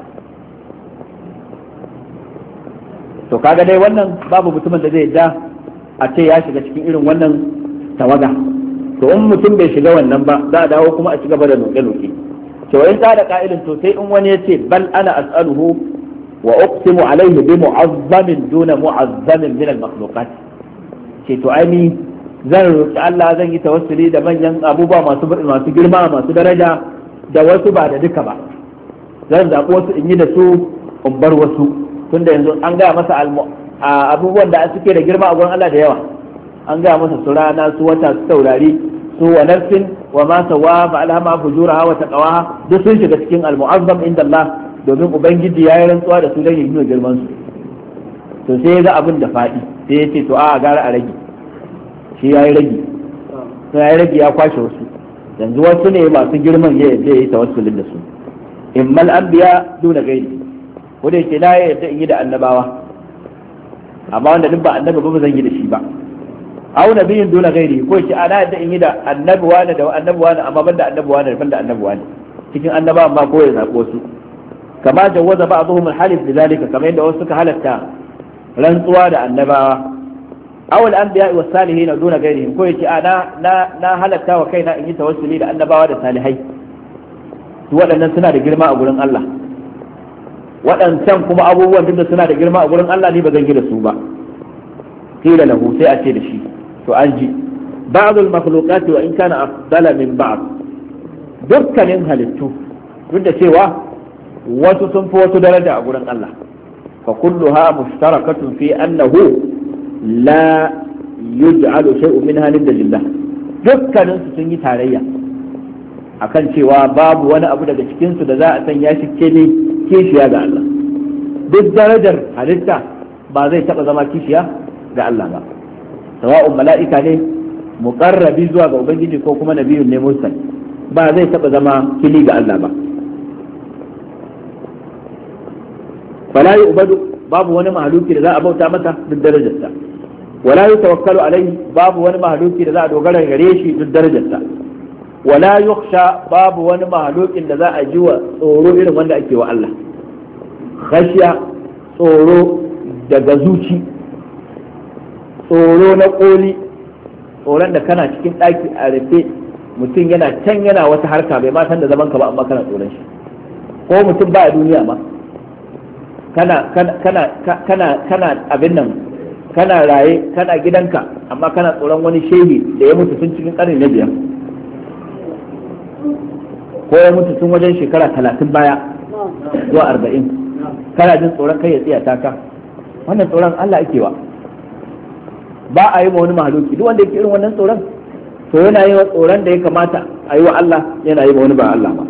to kaga dai wannan babu mutumin da zai da a ce ya shiga cikin irin wannan tawaga. to in mutum bai shiga wannan ba za a dawo kuma a ci gaba da noke-noke. to in ta da ka'ilin to sai in wani ya ce bal ana as'aluhu wa uqsimu alayhi bi mu'azzamin duna mu'azzamin min al-makhluqat, ce to ai zan roƙi Allah zan yi tawassuli da manyan abubuwa masu masu girma masu daraja da wasu ba da duka ba, zan zaɓi wasu in yi da su in bar wasu, tunda yanzu an gaya masa abubuwan da suke da girma a gurin Allah da yawa, an gaya masa su rana su wata su taurari su wa nafsin wa ma sawa fa alhama fujuraha wa taqwaha duk sun shiga cikin al-mu'azzam inda Allah domin ubangiji ya yi rantsuwa da su dan ya nuna girman su to sai ya ga abin da faɗi sai ya ce to a gara a rage shi ya yi rage sai ya rage ya kwashe wasu yanzu wasu ne masu girman ya yadda ya yi tawassulin da su immal anbiya duna gairi ko da yake na yadda in yi da annabawa amma wanda duk ba annabi ba zan yi da shi ba aw nabiyin duna gairi ko yake ana yadda in yi da annabi wani da annabi wani amma banda annabi wani banda annabi wani cikin annabawa ma ko ya zabo su kama jawaza ba'dhum al-halif bidhalika kamar yadda wasu suka halatta rantsuwa da annabawa aw al-anbiya wa salihin duna gairihim ko yace ana na na halatta wa kaina in yi tawassuli da annabawa da salihai to waɗannan suna da girma a gurin Allah waɗancan kuma abubuwan duk da suna da girma a gurin Allah ne ba zan yi da su ba qila lahu sai a ce da shi to an ji ba'd al-makhluqat wa in kana afdala min ba'd dukkanin halittu duk da cewa wasu sun fi wasu daraja a gurin Allah fa kulluha mushtarakatun fi annahu la yuj'alu shay'un minha lillah dukkanin su sun yi tarayya akan cewa babu wani abu daga cikin su da za a sanya shi kene kishiya ga Allah duk darajar halitta ba zai taba zama kishiya ga Allah ba sawa'un mala'ika ne muqarrabi zuwa ga ubangiji ko kuma nabiyun ne mursal ba zai taba zama kili ga Allah ba fala yu'badu babu wani mahaluki da za a bauta masa duk darajarsa wala yutawakkalu alaihi babu wani mahaluki da za a dogara gare shi duk darajarsa wala yukhsha babu wani mahalukin da za a ji wa tsoro irin wanda ake wa Allah khashiya tsoro daga zuci tsoro na koli tsoron da kana cikin daki a rufe mutum yana can yana wata harka bai ma san da zaman ka ba amma kana tsoron shi ko mutum ba a duniya ma kana kana kana kana kana abin nan kana raye kana gidanka amma kana tsoron wani shehi da ya mutu tun cikin karni na biyar ko ya mutu tun wajen shekara talatin baya zuwa arba'in kana jin tsoron kai ya tsiya taka wannan tsoron Allah ake wa ba a yi ma wani mahaluki duk wanda yake irin wannan tsoron to yana yi wa tsoron da ya kamata a yi wa Allah yana yi ma wani ba Allah ba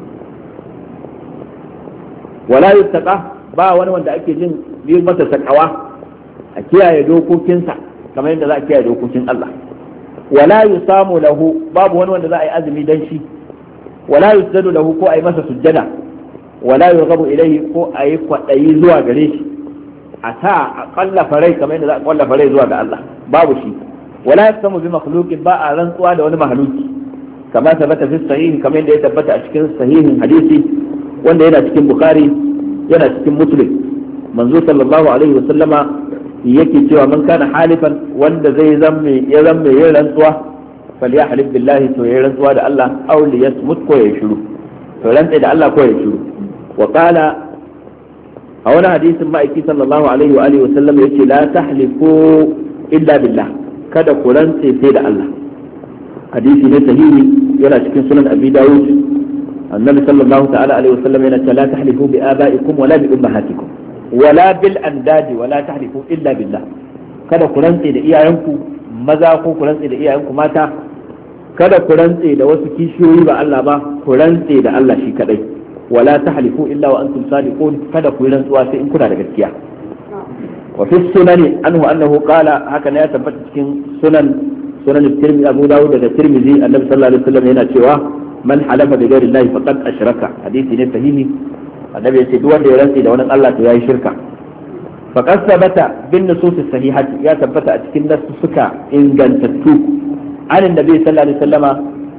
wala yuttaqa ba wani wanda ake jin biyu masa takawa a kiyaye dokokinsa kamar yadda za a kiyaye dokokin Allah wala yusamu lahu babu wani wanda za a yi azumi dan shi wala yusjadu lahu ko a yi masa sujjada wala yurghabu ilayhi ko a yi kwadayi zuwa gare shi a sa a kallafa rai kamar yadda za a kallafa rai zuwa ga Allah babu shi wala yasamu bi makhluqin ba a rantsuwa da wani mahaluki kamar tabbata fi sahih kamar yadda ya tabbata a cikin sahihin hadisi wanda yana cikin bukhari yana cikin muslim manzo sallallahu alaihi wa sallama yake cewa man kana halifan wanda zai zamme ya zamme ya rantsuwa falyahlif billahi to ya rantsuwa da Allah aw li yasmut ko ya shiru to rantsa da Allah ko ya shiru wa qala a wani hadisin ma'aiki sallallahu alaihi wa alihi wa sallam yace la tahlifu illa billah kada ku rantse sai da Allah hadisi ne sahihi yana cikin sunan abi dawud annabi sallallahu ta'ala alaihi wa sallam yana cewa la tahlifu bi abaikum wala bi ummahatikum wala bil andadi wala tahlifu illa billah kada ku rantse da iyayenku maza ko ku rantse da iyayenku mata kada ku rantse da wasu kishiyoyi ba Allah ba ku rantse da Allah shi kadai wala tahlifu illa wa antum sadiqun kada ku rantsuwa sai in kuna da gaskiya wa fi sunani anhu annahu qala haka ne ya tabbata cikin sunan sunan tirmidhi abu dawud da tirmidhi annabi sallallahu alaihi wasallam yana cewa man halafa bi ghairi llahi faqad ashraka hadisi ne sahihi annabi yace duk wanda ya rantsi da wani Allah to yayi shirka faqad sabata bin nusus sahihati ya tabbata a cikin nasu suka ingantattu an annabi sallallahu alaihi wasallama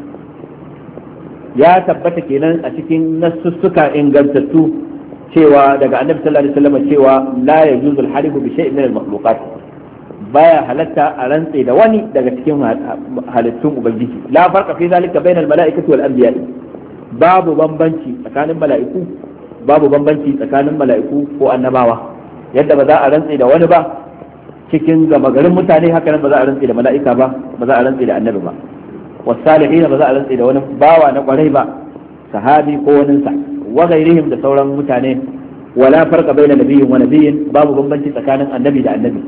ya tabbata kenan a cikin nasu suka ingantattu cewa daga annabi sallallahu alaihi wasallama cewa la yajuzu al-halifu bi shay'in min al-makhluqat baya halatta a rantsi da wani daga cikin halittun ubangiji la farqa fi zalika bainal mala'ikati wal anbiya babu bambanci tsakanin mala'iku babu bambanci tsakanin mala'iku ko annabawa yadda ba za a rantse da wani ba cikin gama garin mutane haka nan ba za a rantse da mala'ika ba ba za a rantse da annabi ba wasalihin ba za a rantse da wani bawa na kwarai ba sahabi ko wani sa wa ghairihim da sauran mutane wala farqa baina nabiyyin wa nabiyyin babu bambanci tsakanin annabi da annabi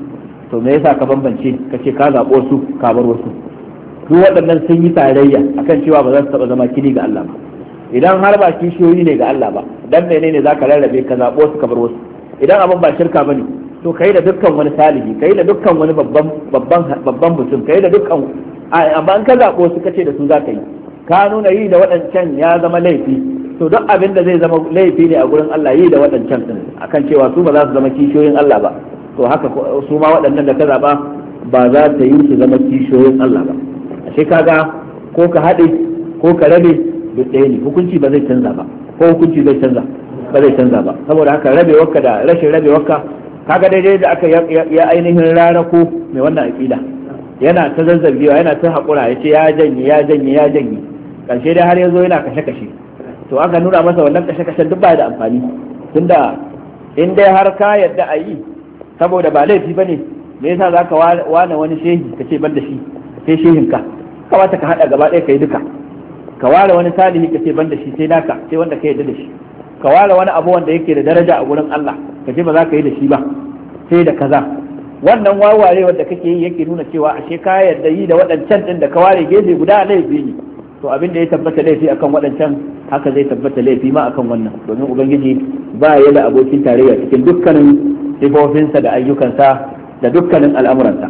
to me yasa ka bambance ka ce ka zaɓo su ka bar wasu? duk waɗannan sun yi tarayya akan cewa ba za su taɓa zama kini ga Allah ba. Idan har ba kishiyoyi ne ga Allah ba, dan menene za ka rarrabe ka zaɓo su ka bar wasu? Idan abin ba shirka bane, to kai da dukkan wani salihi, kai da dukkan wani babban babban babban mutum, kai da dukkan amma an ka zaɓo su kace da su za ka yi, ka nuna yi da waɗancan ya zama laifi. To duk abin da zai zama laifi ne a gurin Allah, yi da waɗancan din akan cewa su ba za su zama kishiyoyin Allah ba, to haka su ma waɗannan da ka zaɓa ba za ta yi su zama kishiyoyin Allah ba. Ashe kaga ko ka haɗe ko ka rabe duk ɗaya ne, hukunci ba zai canza ba, ko hukunci zai canza ba zai canza ba. Saboda haka rabewarka da rashin rabewarka kaga daidai da aka ya ainihin rarako mai wannan aqida yana ta zazzabewa, yana ta hakura, yace ya janye ya janye ya janye, karshe dai har yazo yana kashe kashe. To aka nuna masa wannan kashe kashen duk ba da amfani, tunda in dai har ka yadda a yi saboda ba laifi bane, me yasa zaka wane wani shehi kace ban da shi sai shehinka? Kamata ka hada gaba ɗaya kai duka, ka ware wani salihi kace ban da shi sai naka, sai wanda ka yadda da shi. Ka ware wani abu wanda yake da daraja a gurin Allah ka ce ba za ka yi da shi ba sai da kaza. Wannan warware wanda kake yi yake nuna cewa ashe ka yarda yi da waɗancan din da ka ware gefe guda laifi ne. To abin da ya tabbata laifi akan waɗancan haka zai tabbata laifi ma akan wannan, domin ubangiji ba ya da abokin tarayya cikin dukkanin sifofinsa da ayyukansa da dukkanin al'amuransa.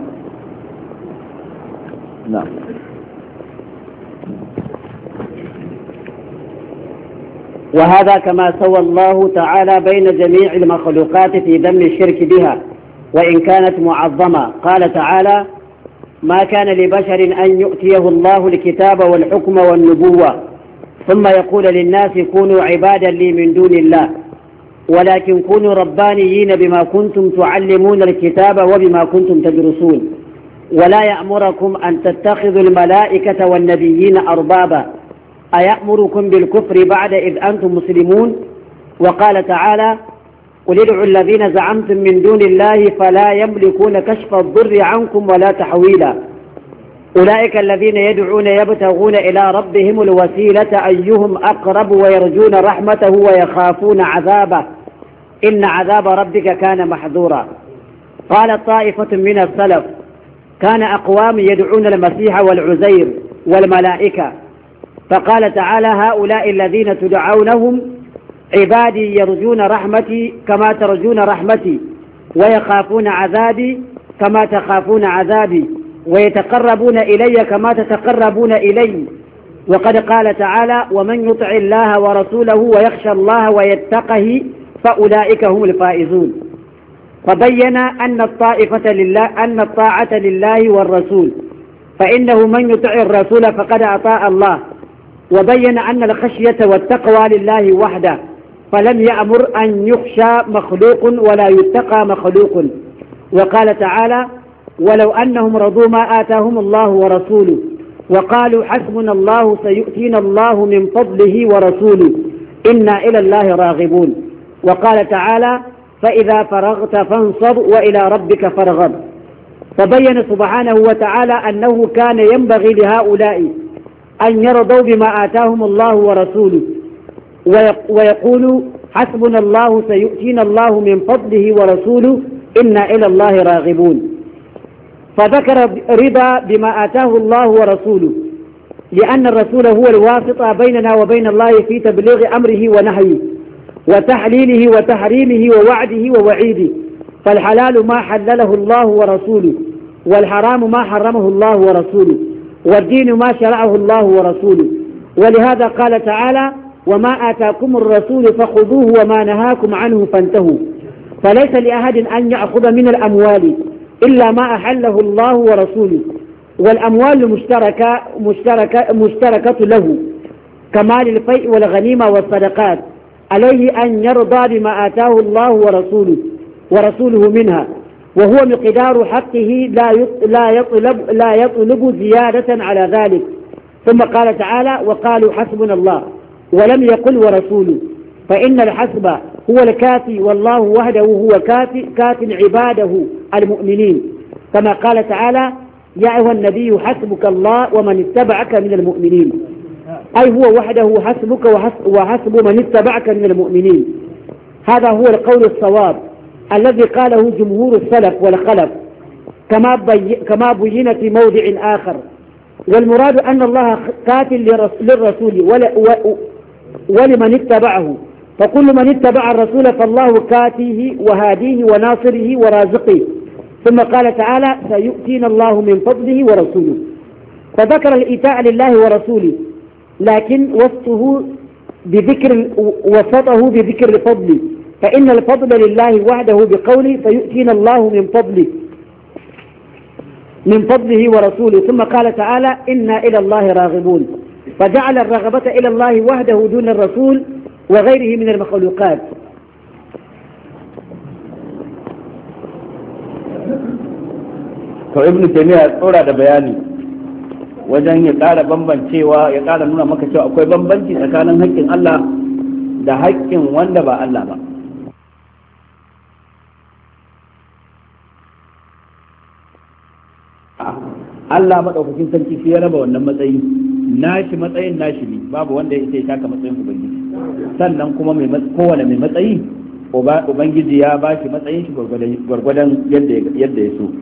na'am. وهذا كما سوى الله تعالى بين جميع المخلوقات في ذم الشرك بها وإن كانت معظمة. قال تعالى: ما كان لبشر أن يؤتيه الله الكتاب والحكم والنبوة ثم يقول للناس كونوا عبادا لي من دون الله ولكن كونوا ربانيين بما كنتم تعلمون الكتاب وبما كنتم تدرسون ولا يأمركم أن تتخذوا الملائكة والنبيين أربابا أيأمركم بالكفر بعد إذ أنتم مسلمون. وقال تعالى: قل ادعوا الذين زعمتم من دون الله فلا يملكون كشف الضر عنكم ولا تحويلا أولئك الذين يدعون يبتغون إلى ربهم الوسيلة أيهم أقرب ويرجون رحمته ويخافون عذابه إن عذاب ربك كان محذورا. قال طائفة من السلف: كان أقوام يدعون المسيح والعزير والملائكة، فقال تعالى: هؤلاء الذين تدعونهم عبادي يرجون رحمتي كما ترجون رحمتي ويخافون عذابي كما تخافون عذابي ويتقربون إلي كما تتقربون إلي. وقد قال تعالى: ومن يطع الله ورسوله ويخشى الله ويتقه فأولئك هم الفائزون. فبين أن الطائفة لله أن الطاعة لله والرسول، فإنه من يطع الرسول فقد أطاع الله. وبين أن الخشية والتقوى لله وحده، فلم يأمر أن يخشى مخلوق ولا يتقى مخلوق. وقال تعالى: ولو أنهم رضوا ما آتاهم الله ورسوله وقالوا حسبنا الله سيؤتينا الله من فضله ورسوله إنا إلى الله راغبون. وقال تعالى: فإذا فرغت فانصب وإلى ربك فارغب. فبين سبحانه وتعالى أنه كان ينبغي لهؤلاء أن يرضوا بما آتاهم الله ورسوله ويقولوا حسبنا الله سيؤتينا الله من فضله ورسوله إنا إلى الله راغبون. فذكر رضا بما آتاه الله ورسوله لأن الرسول هو الواسطة بيننا وبين الله في تبليغ أمره ونهيه وتحليله وتحريمه ووعده ووعيده. فالحلال ما حلله الله ورسوله والحرام ما حرمه الله ورسوله والدين ما شرعه الله ورسوله. ولهذا قال تعالى: وما آتاكم الرسول فخذوه وما نهاكم عنه فانتهوا. فليس لأحد أن يأخذ من الأموال إلا ما أحله الله ورسوله، والأموال مشتركة, مشتركة, مشتركة له كمال الفيء والغنيمة والصدقات. عليه أن يرضى بما آتاه الله ورسوله ورسوله منها، وهو مقدار حقه لا يطلب, لا يطلب زيادة على ذلك. ثم قال تعالى: وقالوا حسبنا الله، ولم يقل ورسوله، فإن الحسب هو الكافي والله وحده هو كافي كاف عباده المؤمنين، كما قال تعالى: يا أيها النبي حسبك الله ومن اتبعك من المؤمنين، أي هو وحده حسبك وحسب من اتبعك من المؤمنين. هذا هو القول الصواب الذي قاله جمهور السلف والخلف. كما بي كما بين في موضع آخر. والمراد أن الله قاتل للرسول ولمن اتبعه، فكل من اتبع الرسول فالله كاتيه وهاديه وناصره ورازقه. ثم قال تعالى سيؤتينا الله من فضله ورسوله، فذكر الإيتاء لله ورسوله، لكن وصفه بذكر وسطه بذكر الفضل، فإن الفضل لله وحده بقوله فيؤتينا الله من فضله من فضله ورسوله. ثم قال تعالى إنا إلى الله راغبون، فجعل الرغبة إلى الله وحده دون الرسول وغيره من المخلوقات. to ibnu taymiya tsora da bayani wajen ya ƙara bambancewa ya ƙara nuna maka cewa akwai bambanci tsakanin haƙƙin Allah da haƙƙin wanda ba Allah ba. Allah madaukakin sarki shi ya raba wannan matsayi, nashi matsayin nashi ne, babu wanda ya isa ya taka matsayin ubangiji. Sannan kuma mai kowane mai matsayi ubangiji ya ba shi matsayin shi gwargwadon yadda ya so.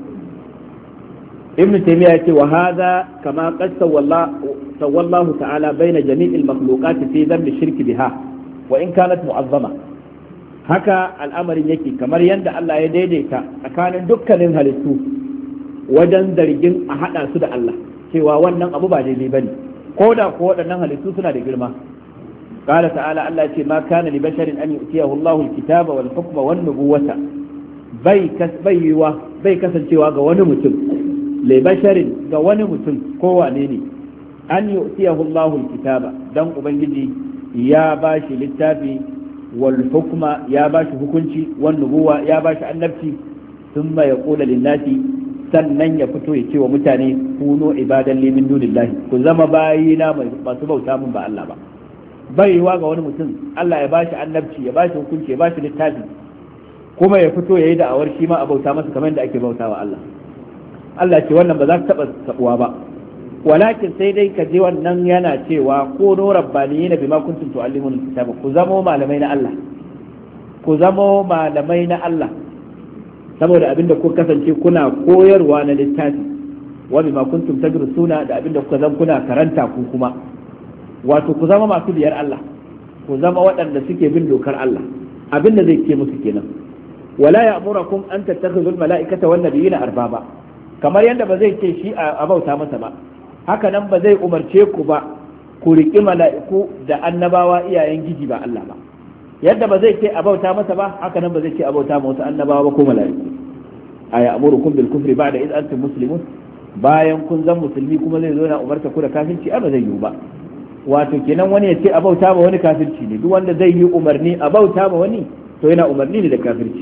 ibn taymiya yace wa hadha kama qad sawallahu ta'ala baina jami'il makhluqati fi dhanbi shirki biha wa in kanat mu'azzama. Haka al'amarin yake kamar yadda Allah ya daidaita tsakanin dukkanin halittu wajen zargin a hada su da Allah, cewa wannan abu ba daidai bane, ko da ko waɗannan halittu suna da girma. قال تعالى الله يقول ما كان لبشر أن يؤتيه الله الكتاب والحكم والنبوة bai baiwa bai kasancewa ga wani mutum libasharin ga wani mutum kowane ne an yu'tiyahu Allahu alkitaba dan ubangiji ya bashi littafi wal hukma ya bashi hukunci wan nubuwa ya bashi annabci thumma yaqulu lin-nasi sannan ya fito ya ce wa mutane kuno ibadan li min dunillahi ku zama bayina masu bauta mun ba Allah ba. baiwa ga wani mutum Allah ya bashi annabci ya bashi hukunci ya bashi littafi kuma ya fito ya yi da'awar shi ma a bauta masa kamar da ake bautawa Allah. Allah ce wannan ba za ka taɓa sabuwa ba, walakin sai dai ka je wannan yana cewa ko no rabbaniyina bima kuntum tu'allimuna kitaba, ku zamo malamai na Allah, ku zamo malamai na Allah saboda abinda ku kasance kuna koyarwa na littafi, wa bima kuntum tadrusuna da abinda kuka zan kuna karanta ku kuma, wato ku zama masu biyar Allah, ku zama waɗanda suke bin dokar Allah. Abinda zai ce musu kenan. wala ya'murukum an tattakhidul mala'ikata wan nabiyina arbaba, kamar yadda ba zai ce shi a bauta masa ba, haka nan ba zai umarce ku ba ku riƙi mala'iku da annabawa iyayen giji ba Allah ba. Yadda ba zai ce a bauta masa ba, haka nan ba zai ce a bauta masa annabawa ba ko mala'iku. a ya'murukum bil kufri ba'da id antum muslimun, bayan kun zan musulmi kuma zai zo na umarta ku da kafirci, a ba zai yiwu ba. Wato kenan wani ya ce a bauta ma wani kafirci ne, duk wanda zai yi umarni a bauta ma wani to yana umarni ne da kafirci.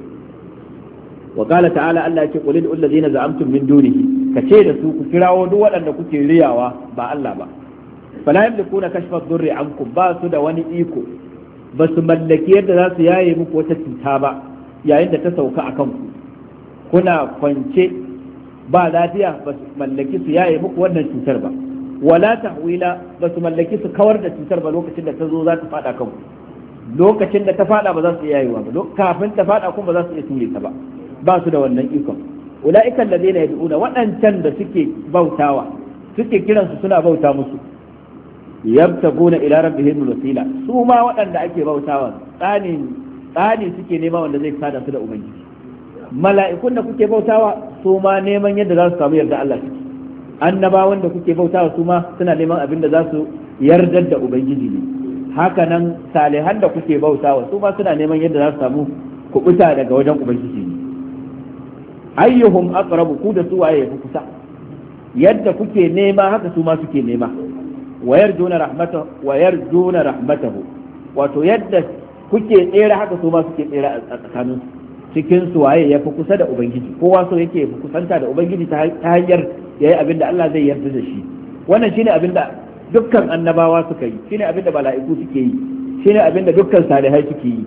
wa qala ta'ala Allah yake qul lil ladina za'amtum min dunihi, kace da su ku kirawo duk waɗanda kuke riyawa ba Allah ba. fala yamlikuna kashfa dhurri ankum, ba su da wani iko, ba su mallaki yadda za su yaye muku wata cuta ba yayin da ta sauka akan ku, kuna kwance ba lafiya, ba su mallaki su yaye muku wannan cutar ba. wala tahwila, ba su mallaki su kawar da cutar ba lokacin da ta zo za ta fada kanku, lokacin da ta fada ba za su iya yayewa ba, kafin ta fada kuma ba za su iya ture ta ba, ba su da wannan ikon. ulaika alladhina yad'una, waɗancan da suke bautawa suke kiransu suna bauta musu, yabtaguna ila rabbihim wasila, su ma waɗanda ake bautawa tsani tsani suke nema wanda zai sada su da ubangiji. mala'ikun da kuke bautawa su ma neman yadda za su samu yarda Allah suke, annabawan da kuke bautawa su ma suna neman abin da za su yardar da ubangiji ne. haka nan salihan da kuke bautawa su ma suna neman yadda za su samu kubuta daga wajen ubangiji ne. ayyuhum aqrabu, ku da su waye ku kusa, yadda kuke nema haka su ma suke nema. wa yarjuna rahmatahu wa yarjuna rahmatahu, wato yadda kuke tsere haka su ma suke tsere a tsakanin cikin su waye yafi kusa da ubangiji, kowa so yake kusanta da ubangiji ta hanyar yayi abin da Allah zai yarda da shi. wannan shine abin da dukkan annabawa suka yi, shine abin da mala'iku suke yi, shine abin da dukkan salihai suke yi.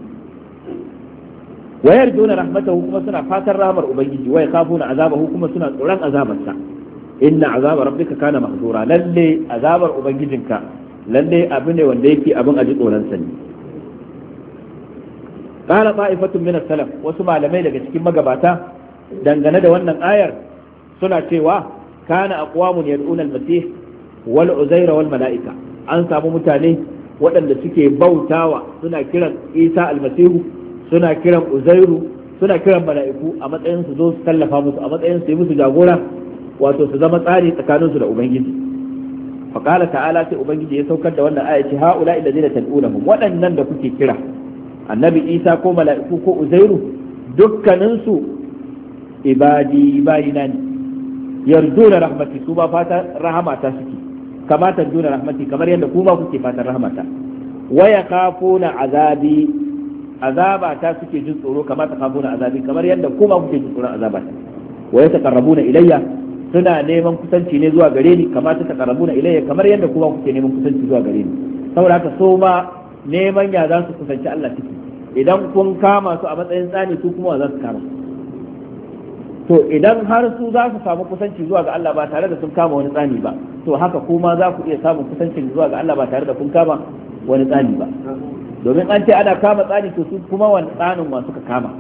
wa yarjuna rahmatahu, kuma suna fatan rahmar ubangiji, wa yakhafuna azabahu, kuma suna tsoron azabarsa. inna azaba rabbika kana mahzura, lalle azabar ubangijinka lalle abin ne wanda yake abin aji tsoron sa ne. qala ta'ifatun min as-salaf, wasu malamai daga cikin magabata dangane da wannan ayar suna cewa kana aqwamun yad'una al-masih wal uzair wal mala'ika, an samu mutane waɗanda suke bautawa suna kiran Isa almasihu, suna kiran Uzairu, suna kiran mala'iku a matsayin su zo su tallafa musu, a matsayin su yi musu jagora, wato su zama tsari tsakaninsu da ubangiji. faqala ta'ala, sai ubangiji ya saukar da wannan aya ce haula alladhina tad'unahum, waɗannan da kuke kira annabi Isa ko mala'iku ko Uzairu, dukkanin su ibadi bayina ne, yarduna rahmati, su ba fata rahamata suke, kama tarduna rahmati, kamar yadda ku ba kuke fatan rahmata, wa yakhafuna azabi, azabata suke jin tsoro, kama takhafuna azabi, kamar yadda ku ba kuke jin tsoron azabata, wa yataqarrabuna ilayya, suna neman kusanci ne zuwa gare ni, kama ta taqarrabuna ilayya, kamar yadda ku ba kuke neman kusanci zuwa gare ni. Saboda haka so ma neman ya za su kusanci Allah ciki, idan kun kama su a matsayin tsani, su kuma za su kama. To idan har su za su samu kusanci zuwa ga Allah ba tare da sun kama wani tsani ba, to haka kuma za ku iya samun kusanci zuwa ga Allah ba tare da kun kama wani tsani ba. Domin an ce ana kama tsani, to su kuma wani tsanin wa suka kama.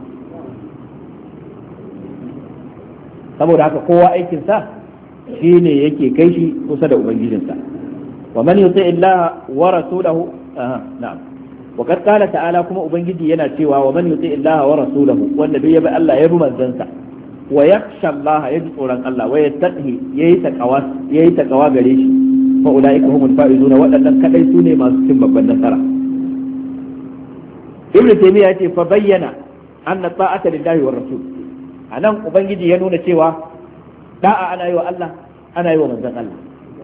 Saboda haka kowa aikinsa shi ne yake kai shi kusa da ubangijinsa. wa man yuti illaha wa rasulahu na'am wa qad qala ta'ala, kuma ubangiji yana cewa wa man yuti illaha wa rasulahu, wanda bai yabi Allah ya bi manzansa, wa yakhsha Allah, yaji tsoron Allah, wa yattaqi, yayi taqwa yayi taqwa gare shi, fa ulaika humul faizuna, wadannan kadai sune masu cin babban nasara. Ibn Taymiyyah yace fa bayyana anna ta'ata lillahi war rasul, anan ubangiji ya nuna cewa da'a ana yi wa Allah, ana yi wa manzon Allah.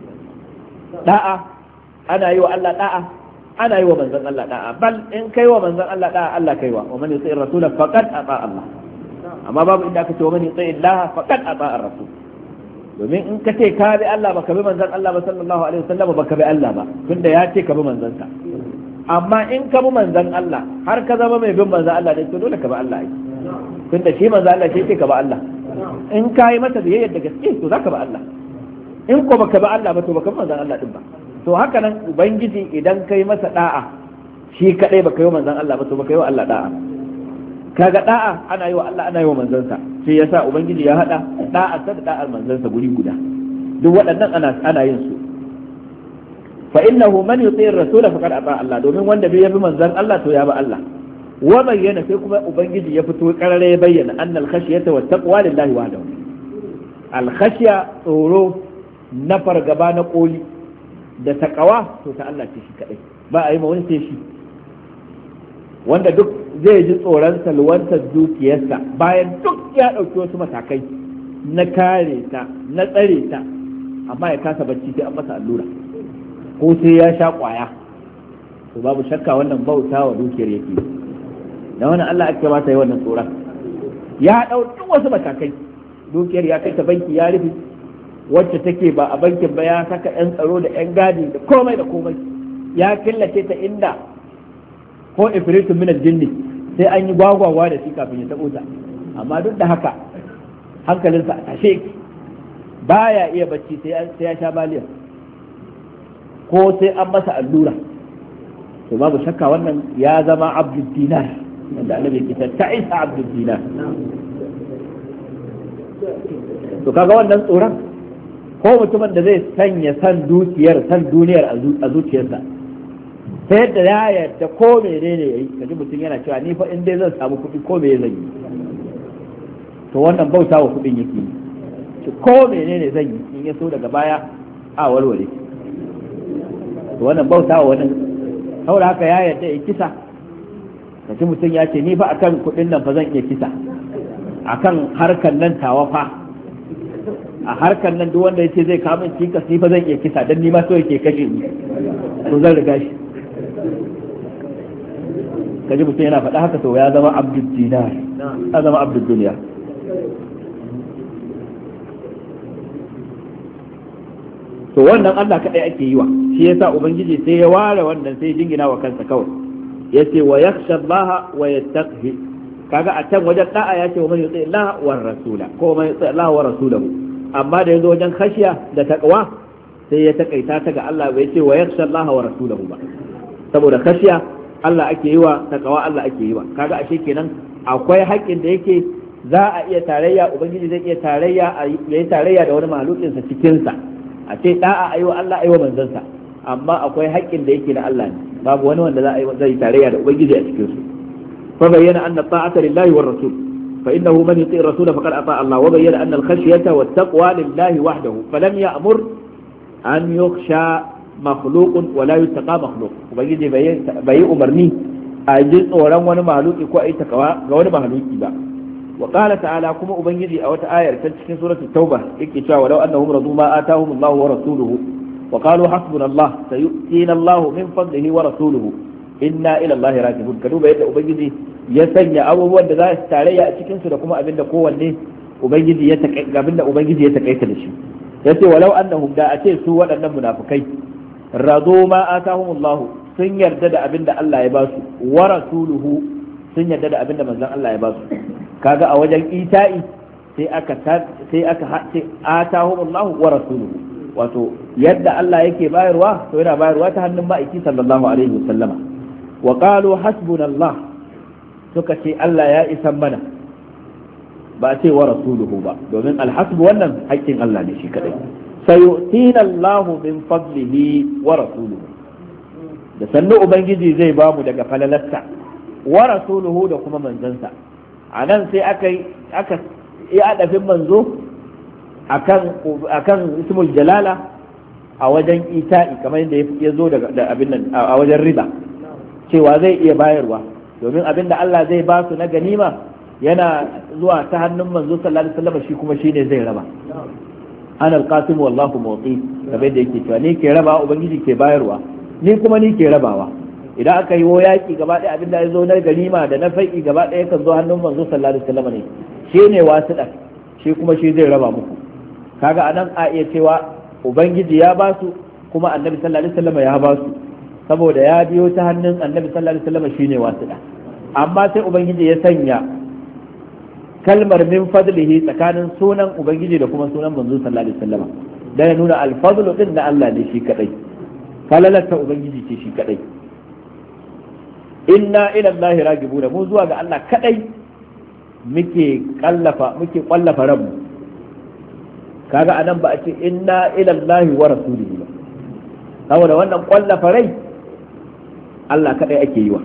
Da'a ana yi wa Allah da'a, ana yi wa manzon Allah da'a, bal in kai wa manzon Allah da'a, Allah kaiwa, wa man yuti ar-rasul faqad ata Allah. Amma babu inda aka ce wa man yuti Allah faqad ata ar-rasul. Domin in ka ce ka bi Allah baka bi manzon Allah ba sallallahu alaihi wasallam, baka bi Allah ba, tunda ya ce ka bi manzon sa. Amma in ka bi manzon Allah har ka zama mai bin manzon Allah ne, to dole ka bi Allah ai. Tunda shi manzon Allah shi ce ka bi Allah. In ka yi masa biyayya da gaske, to zaka bi Allah. In ko baka bi Allah ba, to baka bi manzon Allah din ba. To haka nan ubangiji idan kai masa da'a shi kadai baka yi manzon Allah ba, to baka yi wa Allah da'a. Kaga da'a ana yi wa Allah, ana yi wa manzansa, shi yasa ubangiji ya hada da'a ta da da'ar manzansa guri guda. Duk waɗannan ana ana yin su. Fa innahu man yuti ar-rasul faqad ata Allah, domin wanda bai yabi manzon Allah to ya bi Allah. Wa bayyana, sai kuma ubangiji ya fito karare ya bayyana annal khashyata wat taqwa lillahi wahdahu. Al khashya, tsoro na fargaba na koli, da taqwa to ta Allah ce shi kadai, ba a yi ma wani sai shi. Wanda duk zai ji tsoron salwantar dukiyarsa bayan duk ya ɗauki wasu matakai na kare ta, na tsare ta, amma ya kasa bacci sai an masa allura ko sai ya sha ƙwaya, to babu shakka wannan bauta wa dukiyar yake. Da wannan Allah ake mata yi wannan tsoron. Ya ɗau duk wasu matakai, dukiyar ya kai ta banki ya rufe, wacce take ba a bankin ba ya saka 'yan tsaro da 'yan gadi da komai da komai, ya killace ta inda ko ifritun min aljinni sai an yi gwagwagwa da shi kafin ya tabo ta, amma duk da haka hankalinsa a tashe baya iya bacci sai ya sha baliya ko sai an masa allura. To babu shakka wannan ya zama abdul dinar, wanda annabi ke ta isa abdul dinar. To kaga wannan tsoron, ko mutumin da zai sanya san dukiyar, san duniyar a zuciyarsa, ta yadda ya yarda ko menene yayi, kaji mutum yana cewa ni fa in dai zan samu kuɗi ko me zan yi, to wannan bauta wa kuɗin yake yi. Ko menene zan yi, in ya so daga baya a walwale, to wannan bauta wa wannan. Saboda haka ya yarda ya kisa, kaji mutum ya ce ni fa akan kuɗin nan fa zan iya kisa, akan harkar nan tawa fa, a harkar nan duk wanda ya ce zai kawo min cikas ni fa zan iya kisa, dan ni ma so yake kashe ni, to zan riga shi. Kaji mutum yana faɗa haka, to ya zama abdul dinar, ya zama abdul duniya. To wannan Allah kadai ake yi wa, shi yasa ubangiji sai ya ware wannan, sai jingina wa kansa kawai, yace wa yakhsha Allah wa yattaqi. Kaga a can wajen da'a yace wa man yuti Allah wa rasula, ko man yuti Allah wa rasulahu, amma da yazo wajen khashiya da taqwa sai ya takaita ta ga Allah, bai ce wa yakhsha Allah wa rasulahu ba, saboda khashiya Allah ake yi wa, taqwa Allah ake yi wa. Kaga ashe kenan akwai haƙƙin da yake za a iya tarayya ubangiji zai iya tarayya a yi tarayya da wani mahalukin sa cikin sa a ce da'a ayi wa Allah ayi wa manzon sa amma akwai haƙƙin da yake na Allah ne babu wani wanda za a yi zai tarayya da ubangiji a cikin su fa bayyana anna ta'ata lillahi war rasul fa innahu man yuti ar-rasul faqad ata Allah wa bayyana anna al-khashyata wat-taqwa lillahi wahdahu falam ya'mur an yukhsha makhluqun wa la yuttaqa makhluq ubangiji bai umarni a ji tsoron wani mahaluki ko a yi takawa ga wani mahaluki ba wa qala ta'ala kuma ubangiji a wata ayar ta cikin suratul tauba yake cewa walau annahum radu ma atahum Allah wa rasuluhu wa qalu hasbuna Allah sayu'tina Allah min fadlihi wa rasuluhu inna ila Allah raji'un ka duba yadda ubangiji ya sanya abubuwan da za su tarayya a cikin su da kuma abinda kowanne ubangiji ya takai abinda ubangiji ya takaita da shi yace walau annahum da a ce su waɗannan munafikai radu ma atahum Allah sun yarda da abinda Allah ya ba su wa rasuluhu sun yarda da abinda manzon Allah ya ba su kaga a wajen ita'i sai aka sai aka sai atahum Allah wa rasuluhu wato yadda Allah yake bayarwa to yana bayarwa ta hannun ma'aiki sallallahu alaihi wasallama wa qalu hasbunallah suka ce Allah ya isan mana ba ce wa rasuluhu ba domin alhasbu wannan haƙƙin Allah ne shi kadai sayu'tina Allah min fadlihi wa rasuluhu da sannu ubangiji zai ba mu daga falalarsa wa rasuluhu da kuma manzansa a nan sai aka aka yi adafin manzo akan akan ismul jalala a wajen ita'i kamar yadda ya zo da abin nan a wajen riba cewa zai iya bayarwa domin abin da Allah zai ba su na ganima yana zuwa ta hannun manzo sallallahu alaihi wasallam shi kuma shine zai raba ana alqasim wallahu muti kamar da yake cewa ni ke raba ubangiji ke bayarwa ni kuma ni ke rabawa idan aka yi yaki gaba ɗaya abin da ya zo na ganima da na fai'i gaba ɗaya kan zo hannun manzo sallallahu alaihi wasallam ne shine wasiɗa shi kuma shi zai raba muku kaga anan a iya cewa ubangiji ya ba su kuma annabi sallallahu alaihi wasallam ya ba su saboda ya biyo ta hannun annabi sallallahu alaihi wasallam shine wasiɗa amma sai ubangiji ya sanya kalmar min fadlihi tsakanin sunan ubangiji da kuma sunan manzo sallallahu alaihi wasallam dan ya nuna al-fadlu din da Allah ne shi kadai falalata ubangiji ce shi kadai inna ila allahi ragibuna mu zuwa ga Allah kadai muke kallafa muke kwallafa rabu kaga anan ba a ce inna ila allahi wa rasulihi ba saboda wannan kwallafa rai Allah kadai ake yi wa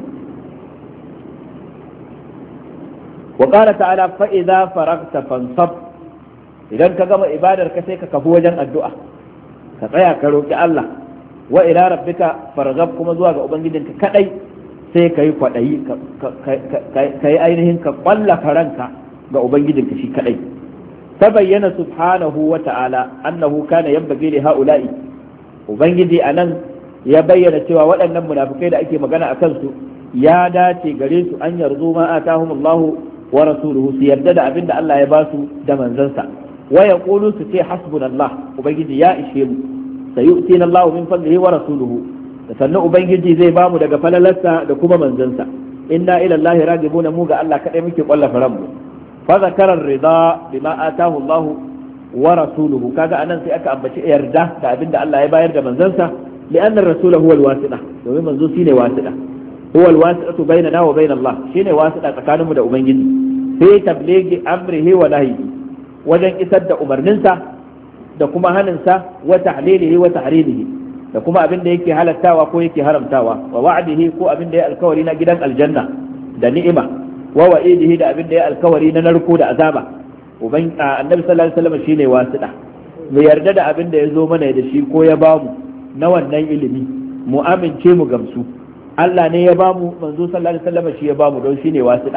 wa qala ta'ala fa idza faragta fansab idan ka gama ibadar ka sai ka kafu wajen addu'a ka tsaya ka roki Allah wa ila rabbika farghab kuma zuwa ga ubangijinka kadai sai ka yi kwaɗayi ka yi ainihin ka ƙwallafa ranka ga ubangijinka shi kaɗai ta bayyana subhanahu wa ta'ala annahu kana yanbaghi li ha'ula'i ubangiji anan ya bayyana cewa waɗannan munafikai da ake magana a kansu ya dace gare su an yarzu ma atahum Allah wa rasuluhu su yarda da abin da Allah ya ba su da manzansa wa yaqulu su ce hasbunallah ubangiji ya ishe mu sayu'tina Allah min fadlihi wa rasuluhu da sannan ubangiji zai bamu daga falalarsa da kuma manzansa inna ila allahi ragibuna mu ga Allah kadai muke kwallafa ranmu fa zakara rida bima atahu Allah wa rasuluhu kaga anan sai aka ambaci yarda da abinda Allah ya bayar da manzansa li'anna ar-rasul huwa al-wasita domin manzo shine wasita huwa al-wasitatu bainana wa bain Allah shine wasita tsakaninmu da ubangiji sai tablighi amrihi wa nahyihi wajen isar da umarninsa da kuma haninsa wa tahlilihi wa tahrimihi da kuma abin da yake halattawa ko yake haramtawa wa wa'dihi ko abin da ya alkawari na gidan aljanna da ni'ima wa wa'idihi da abin da ya alkawari na narko da azaba uban annabi sallallahu alaihi wasallam shine wasiɗa mu yarda da abin da ya zo mana da shi ko ya bamu na wannan ilimi mu amince mu gamsu Allah ne ya bamu manzo sallallahu alaihi wasallam shi ya bamu don shine wasiɗa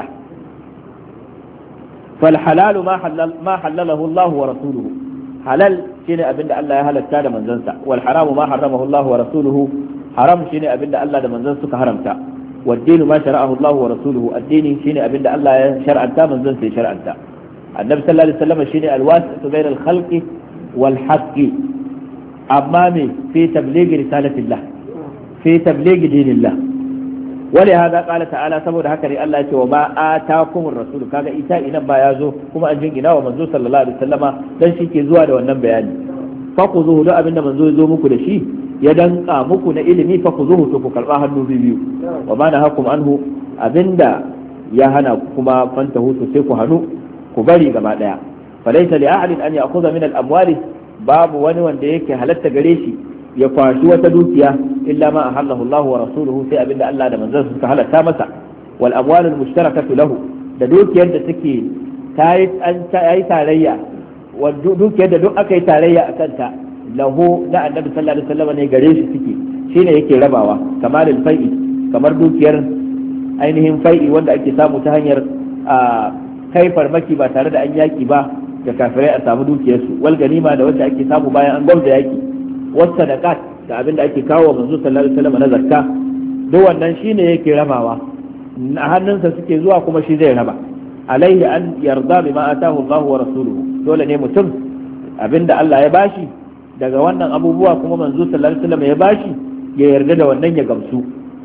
fal halalu ma halal ma halalahu Allah wa rasuluhu halal shine abinda Allah ya halatta da manzansa wal haramu ma haramahu Allah wa rasuluhu haram shine abinda Allah da manzansa suka haramta wad dinu ma shara'ahu Allah wa rasuluhu addini shine abinda Allah ya shar'anta manzansa ya shar'anta annabi sallallahu alaihi wasallam shine alwasitu bainal khalqi wal haqqi amma me fi tablighi risalatillah fi tablighi dinillah ولهذا قال تعالى saboda haka ne Allah ya ce wa ma atakumur rasul kaga ita idan ba ya zo kuma an jingina wa manzo sallallahu alaihi wasallama dan shi ke zuwa da wannan bayani faquzuhu da abinda manzo ya zo muku da shi ya danka muku na ilimi faquzuhu to ku karba hannu biyu wa ma nahakum anhu abinda ya hana kuma fantahu to sai ku hanu ku bari gaba daya falaysa li ahadin an ya'khudha min al-amwali babu wani wanda yake halatta gare shi ya kwashi wata dukiya illa ma ahallahu Allah wa rasuluhu sai abinda Allah da manzon suka halatta masa wal amwalul mushtarakatu lahu da dukiyar da take tayi an tayi tarayya wa dukiyar da duk aka yi tarayya akan ta lahu da annabi sallallahu alaihi wasallam ne gare shi suke shine yake rabawa kamar al-fai'i kamar dukiyar ainihin fai'i wanda ake samu ta hanyar kai farmaki ba tare da an yaki ba da kafirai a samu dukiyarsu wal ganima da wacce ake samu bayan an gwamza yaki wasu sadaqat da abin da ake kawo manzo sallallahu alaihi wasallam na zakka duk wannan shine yake rabawa a hannunsa suke zuwa kuma shi zai raba alaihi an yarda bima atahu Allah wa rasuluhu dole ne mutum abinda Allah ya bashi daga wannan abubuwa kuma manzo sallallahu alaihi wasallam ya bashi ya yarda da wannan ya gamsu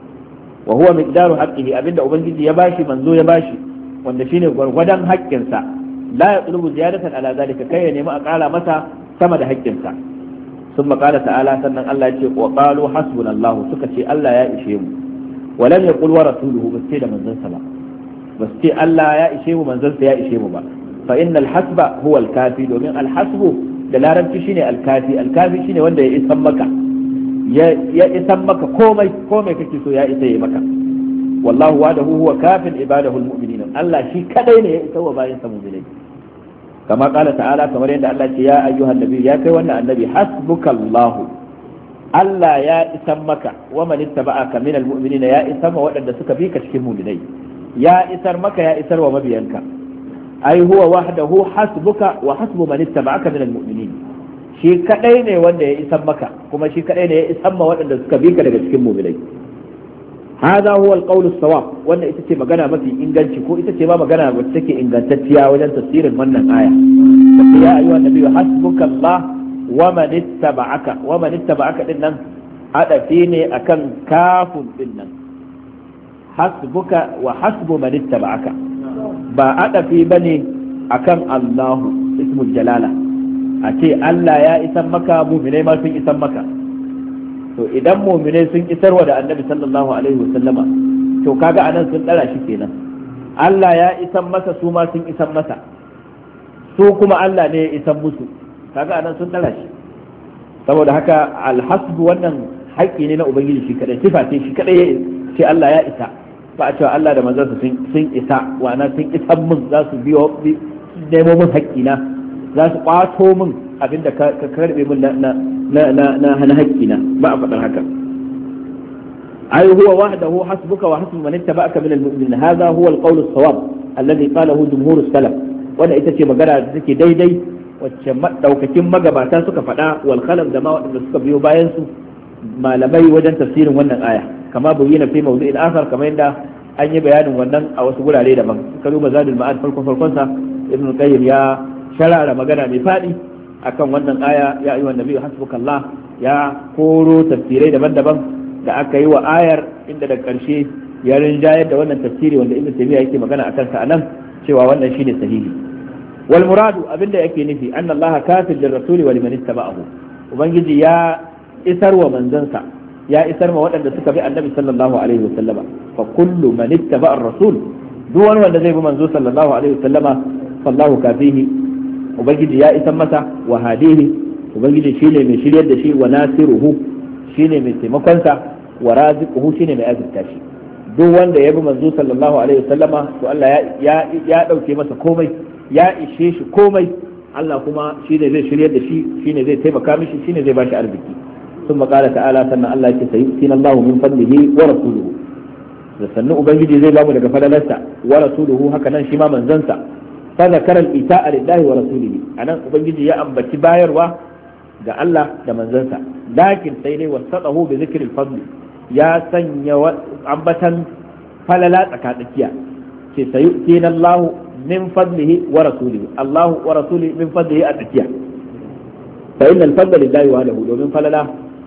wa huwa miqdaru haqqihi abinda ubangiji ya bashi manzo ya bashi wanda shine gwargwadon haƙƙinsa la yatlubu ziyadatan ala zalika kai ya nemi a ƙara masa sama da haƙƙinsa ثم قال تعالى سنن الله يقول وقالوا حسبنا الله سكتي الله يا إشيم ولم يقل ورسوله بس تي من زنس با بس تي الله يا إشيم من زنس يا إشيم با فإن الحسب هو الكافي ومن الحسب دلارم شيني الكافي الكافي شيني وند يسمك يا يا يسمك كومي كومي كيكي سو يا إسي مكا والله وعده هو كاف عباده المؤمنين الله شي كدai ne ya isa wa bayin sa mu'minai كما قال تعالى كما يند الله يا أيها النبي يا كي وانا النبي حسبك الله ألا يا إسمك ومن اتبعك من المؤمنين يا إسم وأن سك فيك شكمه لدي يا إسرمك يا إسر ومبينك أي هو وحده حسبك وحسب من اتبعك من المؤمنين shi kadai ne wanda ya isan maka kuma shi kadai ne ya isan ma waɗanda suka bi ka daga cikin mu'minai hada huwa alqawl as-sawab wannan ita ce magana mafi inganci ko ita ce ba magana wacce take ingantacciya wajen tafsirin wannan aya ya ayyuha nabiyyu hasbuka Allah wa man ittaba'aka wa man ittaba'aka din nan hadafi ne akan kafun din nan hasbuka wa hasbu man ittaba'aka ba hadafi bane akan Allahu ismul jalala a ce Allah ya isan maka mu'minai ma sun isan maka to idan mu'minai sun isarwa da annabi sallallahu alaihi wasallama to kaga anan sun dara shi kenan Allah ya isan masa su ma sun isan masa su kuma Allah ne ya isan musu kaga anan sun dara shi saboda haka alhasbu wannan haƙƙi ne na ubangiji shi kadai sifa ce shi kadai ya ce Allah ya isa ba a cewa Allah da manzansa sun sun isa wana sun isan mun za su biyo nemo mun haƙƙina za su kwato min abinda ka karbe min na na na na hana haƙƙina ba a faɗar haka ai huwa wahdahu hasbuka wa hasbu man ittaba'aka min al-mu'minin hadha huwa al-qawl as-sawab alladhi qalahu jumhur as-salaf wanda ita ce magana da take daidai wacce madaukakin magabata suka faɗa wal khalaf da ma waɗanda suka biyo bayan su malamai wajen tafsirin wannan aya kama bayyana fi mawdu'in akhar kamar yadda an yi bayanin wannan a wasu gurare daban ka duba zadul ma'ad farkon farkon sa ibn qayyim ya sharara magana mai faɗi akan wannan aya ya ayyuhan nabiyyu hasbukallah ya koro tafsirai daban-daban da aka yi wa ayar inda da ƙarshe ya rinjayar da wannan tafsiri wanda ibnu taymiya yake magana akan sa anan cewa wannan shine sahihi wal muradu abinda yake nufi anna allaha kafil lir rasuli wa liman ittaba'ahu ubangiji ya isar wa manzansa ya isar ma waɗanda suka bi annabi sallallahu alaihi wasallama fa kullu man ittaba'a ar-rasul duk wani wanda zai bi manzo sallallahu alaihi wasallama fallahu kafihi ubangiji ya isan masa wa hadihi ubangiji shine mai shiryar da shi wa nasiruhu shine mai taimakon sa wa raziquhu shine mai azurta shi duk wanda ya bi manzo sallallahu alaihi wasallama to Allah ya ya dauke masa komai ya ishe shi komai Allah kuma shine zai shiryar da shi shine zai taimaka mishi shine zai bashi arziki ثم قال تعالى سنة الله سيؤتينا الله من فضله ورسوله sannan ubangiji zai bamu daga fadalarsa wa rasuluhu haka nan shi ma manzansa fa zakara al-ita'a lillahi wa rasulihi anan ubangiji ya ambaci bayarwa ga Allah da manzansa lakin sai dai wasatahu bi zikri al-fadl ya sanya ambatan falala tsakatsakiya ce sayu'tina Allah min fadlihi wa rasulihi Allah wa rasulihi min fadlihi a tsakiya fa inna al-fadla lillahi wahdahu domin falala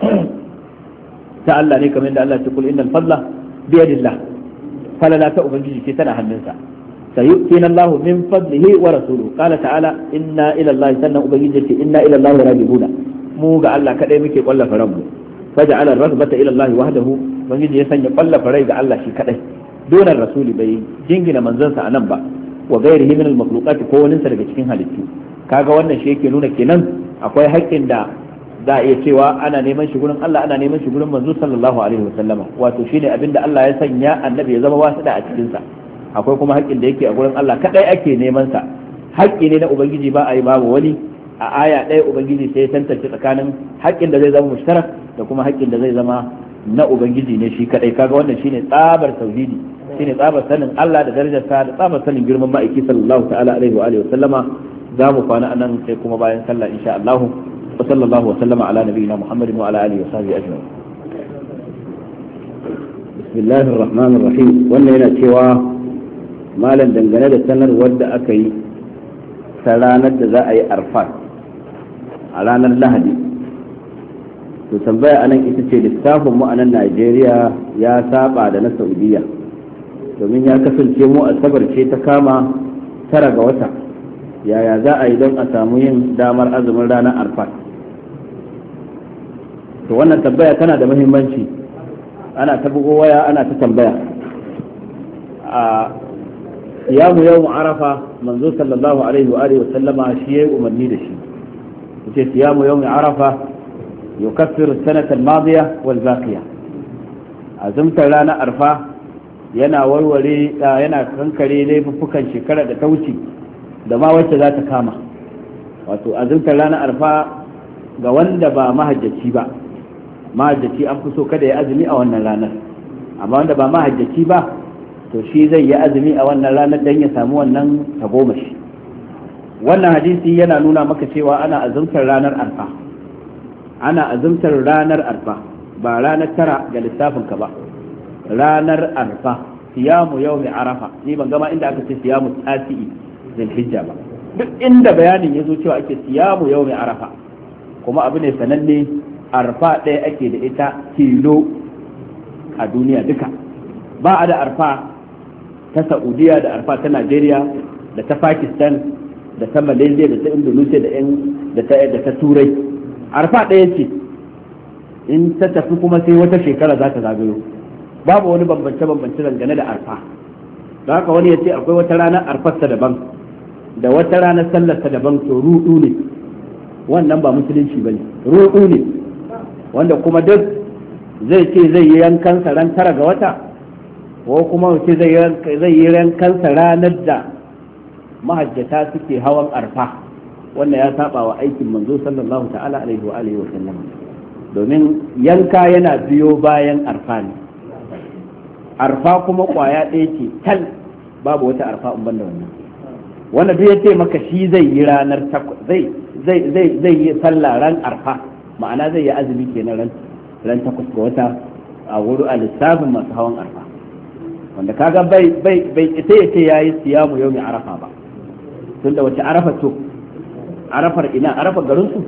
ta Allah ne kamar da Allah ya kula innal fadla biyadillah falala ta ubangiji ce tana hannunsa sayu'tina Allah min fadlihi wa rasuluhu qala ta'ala inna ila Allah sannan ubangiji ce inna ila Allah raji'una mu ga Allah kadai muke kwallafa ranmu faja'ala ar-raghbata ila Allah wahdahu ubangiji ya sanya kwallafa rai ga Allah shi kadai donar rasuli bai jingina manzansa anan ba wa ghairihi min al-makhluqat ko wani daga cikin halittu. Kaga wannan shi yake nuna kenan akwai haƙƙin da za a iya cewa ana neman shi gurin Allah ana neman shi gurin manzo sallallahu alaihi wasallama, wato shine abinda Allah ya sanya annabi ya zama wasu da a cikin sa. Akwai kuma haƙƙin da yake a gurin Allah kadai ake neman sa, haƙƙi ne na ubangiji ba a yi babu wani. A aya ɗaya ubangiji sai ya tantance tsakanin haƙƙin da zai zama mushtarak da kuma haƙƙin da zai zama na ubangiji ne shi kadai. Kaga wannan shine tsabar tauhidi, shine tsabar sanin Allah da darajarsa da tsabar sanin girman ma'aiki sallallahu ta'ala alaihi wa alihi wasallama. za mu kwana anan sai kuma bayan sallah insha Allah. wa sallallahu wa sallama ala nabiyyina Muhammadin wa ala alihi wa sahbihi ajma'in. Bismillahir rahmanir rahim. Wannan yana cewa malam dangane da sanarwar da aka yi ta ranar da za a yi arfat a ranar Lahadi, to tambaya anan ita ce lissafin mu a nan Najeriya ya saba da na Saudiya, domin ya kasance mu asabar ce ta kama tara ga wata. Yaya za a yi don a samu yin damar azumin ranar arfat? To wannan tambaya tana da muhimmanci, ana ta bugo waya ana ta tambaya. A siyamu yawm arafa manzo sallallahu alaihi wa alihi wa sallama shi yayi umarni da shi, yace siyamu yawm arafa yukaffiru as-sanata al-madiya wal baqiya. Azumtar ranar arfa yana warware yana kankare laifuffukan shekara da ta wuce da ma wacce za ta kama. Wato azumtar ranar arfa ga wanda ba mahajjaci ba, mahajjaci an fi so kada ya azumi a wannan ranar, amma wanda ba mahajjaci ba to shi zai yi azumi a wannan ranar don ya samu wannan tagomashi. Wannan hadisi yana nuna maka cewa ana azumtar ranar arfa, ana azumtar ranar arfa ba ranar tara ga lissafinka ba, ranar arfa. Siyamu yawmi arafa, ni ban gama inda aka ce siyamu tasi'i zulhijja ba. Duk inda bayanin ya zo cewa ake siyamu yawmi arafa, kuma abu ne sananne, arfa ɗaya ake da ita tilo a duniya duka. Ba a da arfa ta Saudiya da arfa ta Najeriya da ta Pakistan da ta Malaysia da ta Indonesia da ta ta turai. Arfa ɗaya ce, in ta tafi kuma sai wata shekara za ta zagayo. Babu wani bambance-bambance dangane da arfa. Da haka wani ya ce akwai wata ranar arfarsa daban da wata ranar sallarsa daban, to rudu ne, wannan ba musulunci ba ne, rudu ne. Wanda kuma duk zai ce zai yi yankansa ran tara ga wata, ko kuma ce zai yi yankansa ranar da mahajjata suke hawan arfa, wannan ya saba wa aikin manzo sallallahu ta'ala alaihi wa alihi wa sallam. Domin yanka yana biyo bayan arfa ne, arfa kuma kwaya ɗaya ce tal, babu wata arfa in banda wannan. Wanda duk ya ce maka shi zai yi ranar zai zai zai zai yi sallah ran arfa, ma'ana zai yi azumi kenan ran ran takwas ga wata a wuri a lissafin masu hawan arfa, wanda kaga bai bai bai sai ya ce yayi siyamu yawmi arafa ba, tunda wace arafa to arafar ina arafa garin su?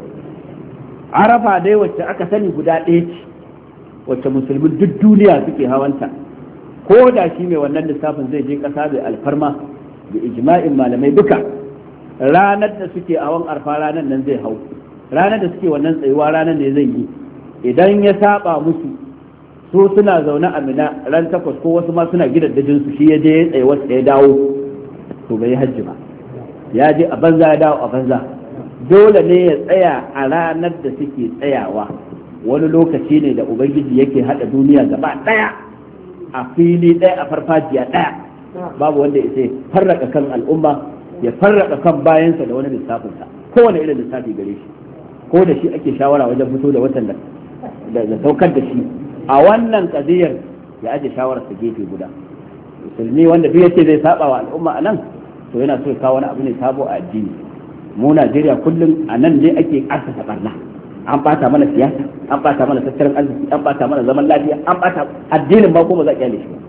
Arafa dai wacce aka sani guda ɗaya ce, wacce musulmi duk duniya suke hawanta, ko da shi mai wannan lissafin zai je ƙasa bai alfarma da ijma'in malamai duka, ranar da suke hawan arfa ranar nan zai hau, ranar da suke wannan tsayuwa ranar ne zai yi. Idan ya saba musu, su suna zaune a Mina ran takwas ko wasu ma suna gidan dajin su, shi ya je ya tsaye wasu ya dawo, to bai hajji ba, ya je a banza ya dawo a banza. Dole ne ya tsaya a ranar da suke tsayawa. Wani lokaci ne da ubangiji yake hada duniya gaba daya a fili daya, a farfajiya daya, babu wanda ya sai farraka kan al'umma, ya farraka kan bayansa da wani lissafinsa, kowane irin lissafi gare shi, ko da shi ake shawara wajen fito da watan da saukar da shi. A wannan kadiyar ya aje shawararsa gefe guda. Musulmi wanda duk yace zai saba wa al'umma a nan, to yana so ya kawo wani abu ne sabo a addini. Mu Najeriya kullum a nan ne ake asasa barna, an bata mana siyasa, an bata mana tattalin arziki, an bata mana zaman lafiya, an bata addinin ma, ko ba za a kyale shi ba.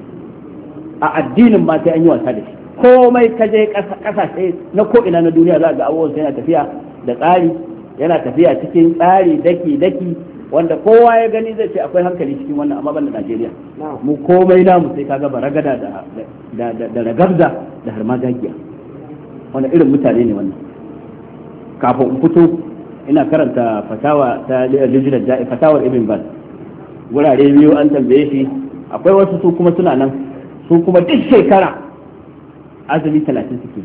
A addinin ma sai an yi wasa da shi. Komai ka je kasashe na ko ina na duniya za ga abubuwan sai yana tafiya da tsari, yana tafiya cikin tsari daki daki, wanda kowa ya gani zai ce akwai hankali cikin wannan, amma ban da Najeriya. Mu komai namu sai kaga baragada da da da ragabza da har magagiya. Wannan irin mutane ne wannan. Kafin in fito ina karanta fatawa ta Lijnat Da'i, fatawar Ibn Baz, gurare biyu an tambaye shi, akwai wasu su kuma suna nan, su kuma duk shekara azumi talatin suke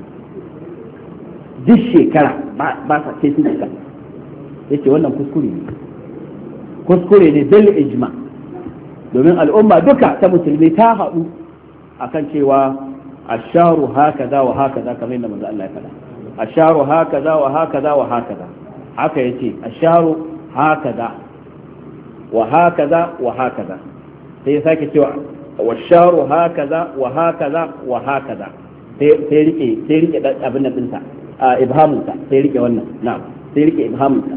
duk shekara ba sa sai sun cika yace wannan kuskure ne kuskure ne bil ijma domin al'umma duka ta musulmi ta haɗu akan cewa asharu hakaza wa hakaza kamar yadda manzo Allah ya faɗa asharu hakaza wa hakaza wa hakaza haka yace asharu hakaza wa hakaza wa hakaza sai ya sake cewa washaru hakaza wa hakaza wa hakaza sai rike sai rike abin nan dinsa a ibhamunsa sai rike wannan na'am sai rike ibhamunsa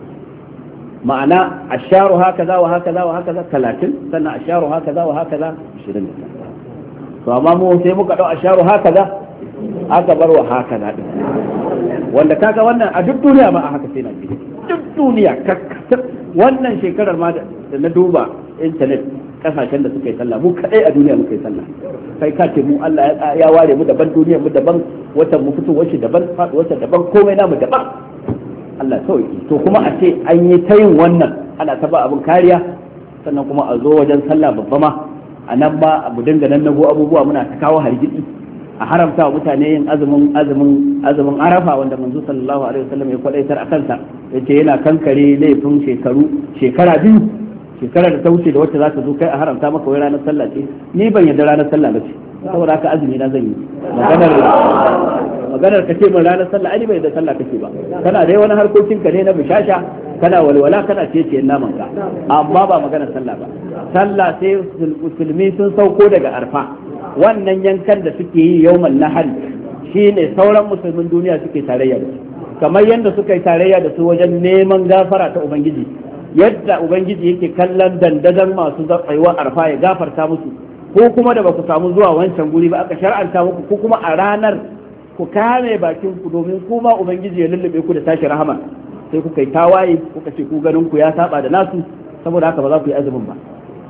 ma'ana asharu hakaza wa hakaza wa hakaza talatin sannan asharu hakaza wa hakaza ashirin to amma mu sai muka dau asharu hakaza aka bar wa hakaza din wanda kaga wannan a duk duniya ma a haka sai na ji duk duniya wannan shekarar ma da na duba internet kasashen da suka yi sallah mu kadai a duniya muka yi sallah kai ka ce mu Allah ya ware mu daban duniya mu daban watan mu fito wace daban faɗi wata daban komai namu daban Allah sauki to kuma a ce an yi ta yin wannan ana ta ba abin kariya sannan kuma a zo wajen sallah babba ma a nan ma abu dinga nan nago abubuwa muna ta kawo hargitsi a haramta wa mutane yin azumin azumin azumin arafa wanda manzo sallallahu alaihi wasallam ya kwadaitar a kansa yace yana kankare laifin shekaru shekara biyu shekara da ta wuce da wacce za ta zo kai a haramta maka wai ranar sallah ce ni ban yarda ranar sallah ba ce saboda haka azumi na zan yi maganar maganar ka ce min ranar sallah ai bai da sallah kake ba kana dai wani harkokin ka ne na bishasha kana walwala kana ciye naman ka amma ba maganar sallah ba sallah sai musulmi sun sauko daga arfa wannan yankan da suke yi yawmal nahar shine sauran musulmin duniya suke tarayya da su kamar yadda suka yi tarayya da su wajen neman gafara ta ubangiji yadda ubangiji yake kallon dandazon masu tsayuwar arfa ya gafarta musu ko kuma da baku samu zuwa wancan guri ba aka shar'anta muku ko kuma a ranar ku kame bakin ku domin kuma ubangiji ya lullube ku da tashi rahama sai kuka yi tawaye kuka ce ku ganin ku ya saba da nasu saboda haka ba za ku yi azumin ba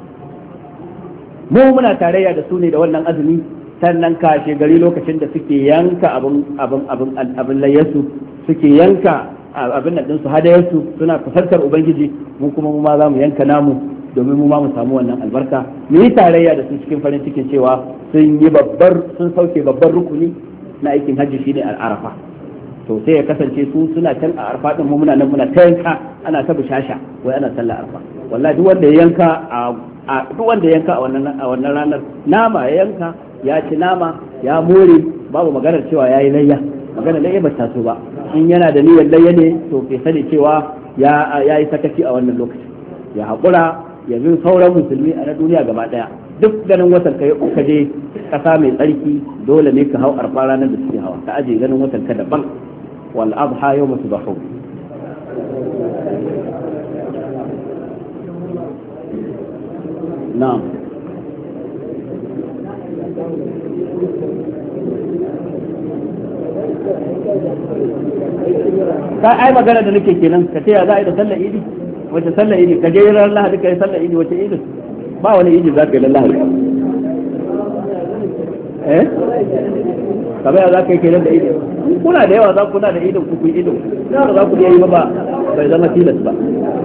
mu muna tarayya da su ne da wannan azumi sannan kashe gari lokacin da suke yanka abin abin abin abin layyasu suke yanka abin nan ɗinsu hadayarsu suna kusantar ubangiji mu kuma mu ma za mu yanka namu domin mu ma mu samu wannan albarka mu yi tarayya da su cikin farin cikin cewa sun yi babbar sun sauke babbar rukuni na aikin hajji shine al'arafa to sai ya kasance su suna can a arfa din mu muna nan muna ta yanka ana ta bishasha wai ana sallar arfa wallahi duk wanda ya yanka a duk wanda ya yanka a wannan a wannan ranar nama ya yanka ya ci nama ya more babu maganar cewa yayi layya magana layya ba ta so ba in yana da niyyar layya ne to ke sani cewa ya yi sakaci a wannan lokaci ya haƙura ya bi sauran musulmi a na duniya gaba ɗaya duk ganin watan ka ka je ƙasa mai tsarki dole ne ka hau arfa ranar da suke hawa ka aje ganin watan ka daban wal adha yawma subahu na'am ka ai magana da nake kenan ka ce ya za a yi da sallar idi wace sallar idi ka je ran lahadi ka yi sallar idi wace idi ba wani idi za ka yi lahadi eh kamar ya za ka yi kenan da idi kuna da yawa za kuna da idin ku yi idin za za ku yi ba ba bai zama tilas ba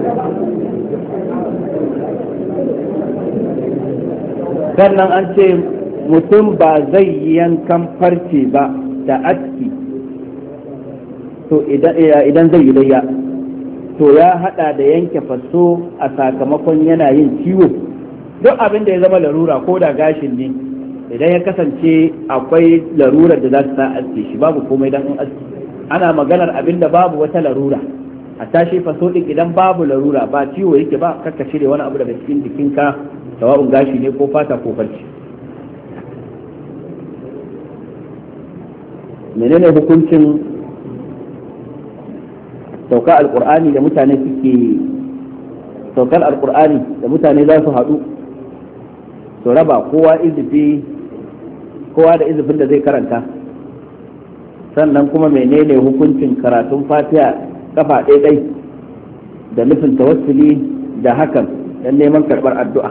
sannan an ce mutum ba zai yankan farce ba da aski to idan zai yi layya to ya hada da yanke faso a sakamakon yana yin ciwo duk abin da ya zama larura ko da gashin ne idan ya kasance akwai larurar da za ta sa aski shi babu komai dan aski ana maganar abin da babu wata larura a tashi faso din idan babu larura ba ciwo yake ba kakka cire wani abu daga cikin jikinka sawa'un gashi ne ko fata ko farce menene hukuncin saukar alkur'ani da mutane suke saukar alkur'ani da mutane za su haɗu su raba kowa izifi kowa da izifin da zai karanta sannan kuma menene hukuncin karatun fatiha kafa ɗaiɗai da nufin tawassuli da hakan don neman karɓar addu'a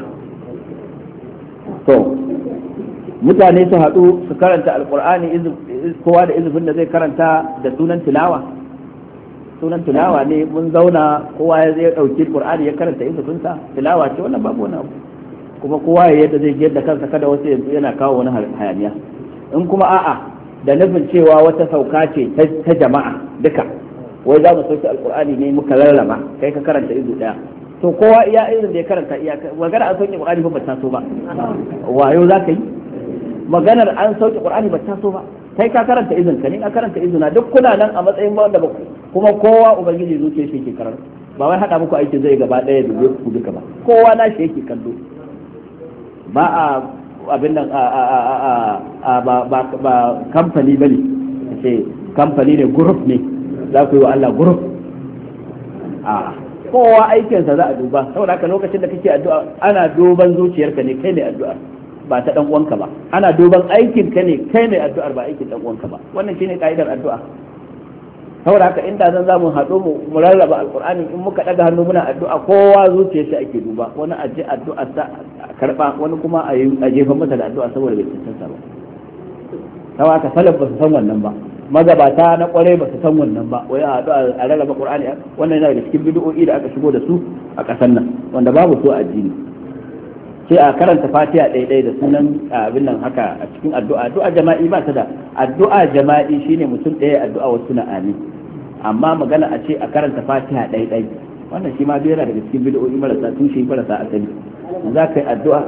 to mutane su haɗu su karanta alkur'ani kowa da izifin da zai karanta da sunan tilawa sunan tilawa ne mun zauna kowa ya zai ɗauki qur'ani ya karanta izifinsa tilawa ce wannan babu wani abu kuma kowa ya yadda zai yadda kansa kada wasu yanzu yana kawo wani hayaniya in kuma a'a da nufin cewa wata sauka ce ta jama'a duka, wai za mu sauke alkur'ani ne muka rarraba kai ka karanta izu daya to kowa iya izin da ya karanta iya magana an sauke qur'ani ba ta so ba wayo za ka yi maganar an sauke qur'ani ba ta so ba kai ka karanta izin ka ne ka karanta izina duk kuna nan a matsayin wanda ba kuma kowa ubangiji zuciya shi ke karar ba wai hada muku aiki zai gaba daya da ku duka ba kowa na shi yake kallo ba a abin nan a ba kamfani ba ne ce kamfani ne group ne za ku yi wa Allah group a kowa aikinsa za a duba saboda haka lokacin da kake addu'a ana duban zuciyarka ne kai ne addu'a ba ta dan uwanka ba ana duban aikin ka ne kai ne addu'ar ba aikin dan uwanka ba wannan shine kaidar addu'a saboda haka inda zan zamu haɗu mu mu rarraba alqur'ani in muka daga hannu muna addu'a kowa zuciyar shi ake duba wani aje addu'a ta karba wani kuma a jefa masa da addu'a saboda bai tantance ba saboda haka salaf ba su san wannan ba magabata na kwarai ba su san wannan ba wai a haɗu a rarraba qur'ani wannan yana da cikin bid'o'i da aka shigo da su a ƙasar nan wanda babu so a addini sai a karanta fatiha ɗaiɗai da sunan abin nan haka a cikin addu'a addu'a jama'i ba ta da addu'a jama'i shine mutum ɗaya addu'a wasu na amin amma magana a ce a karanta fatiha ɗaiɗai wannan shi ma bai yana daga cikin bid'o'i marasa tushe marasa asali za ka yi addu'a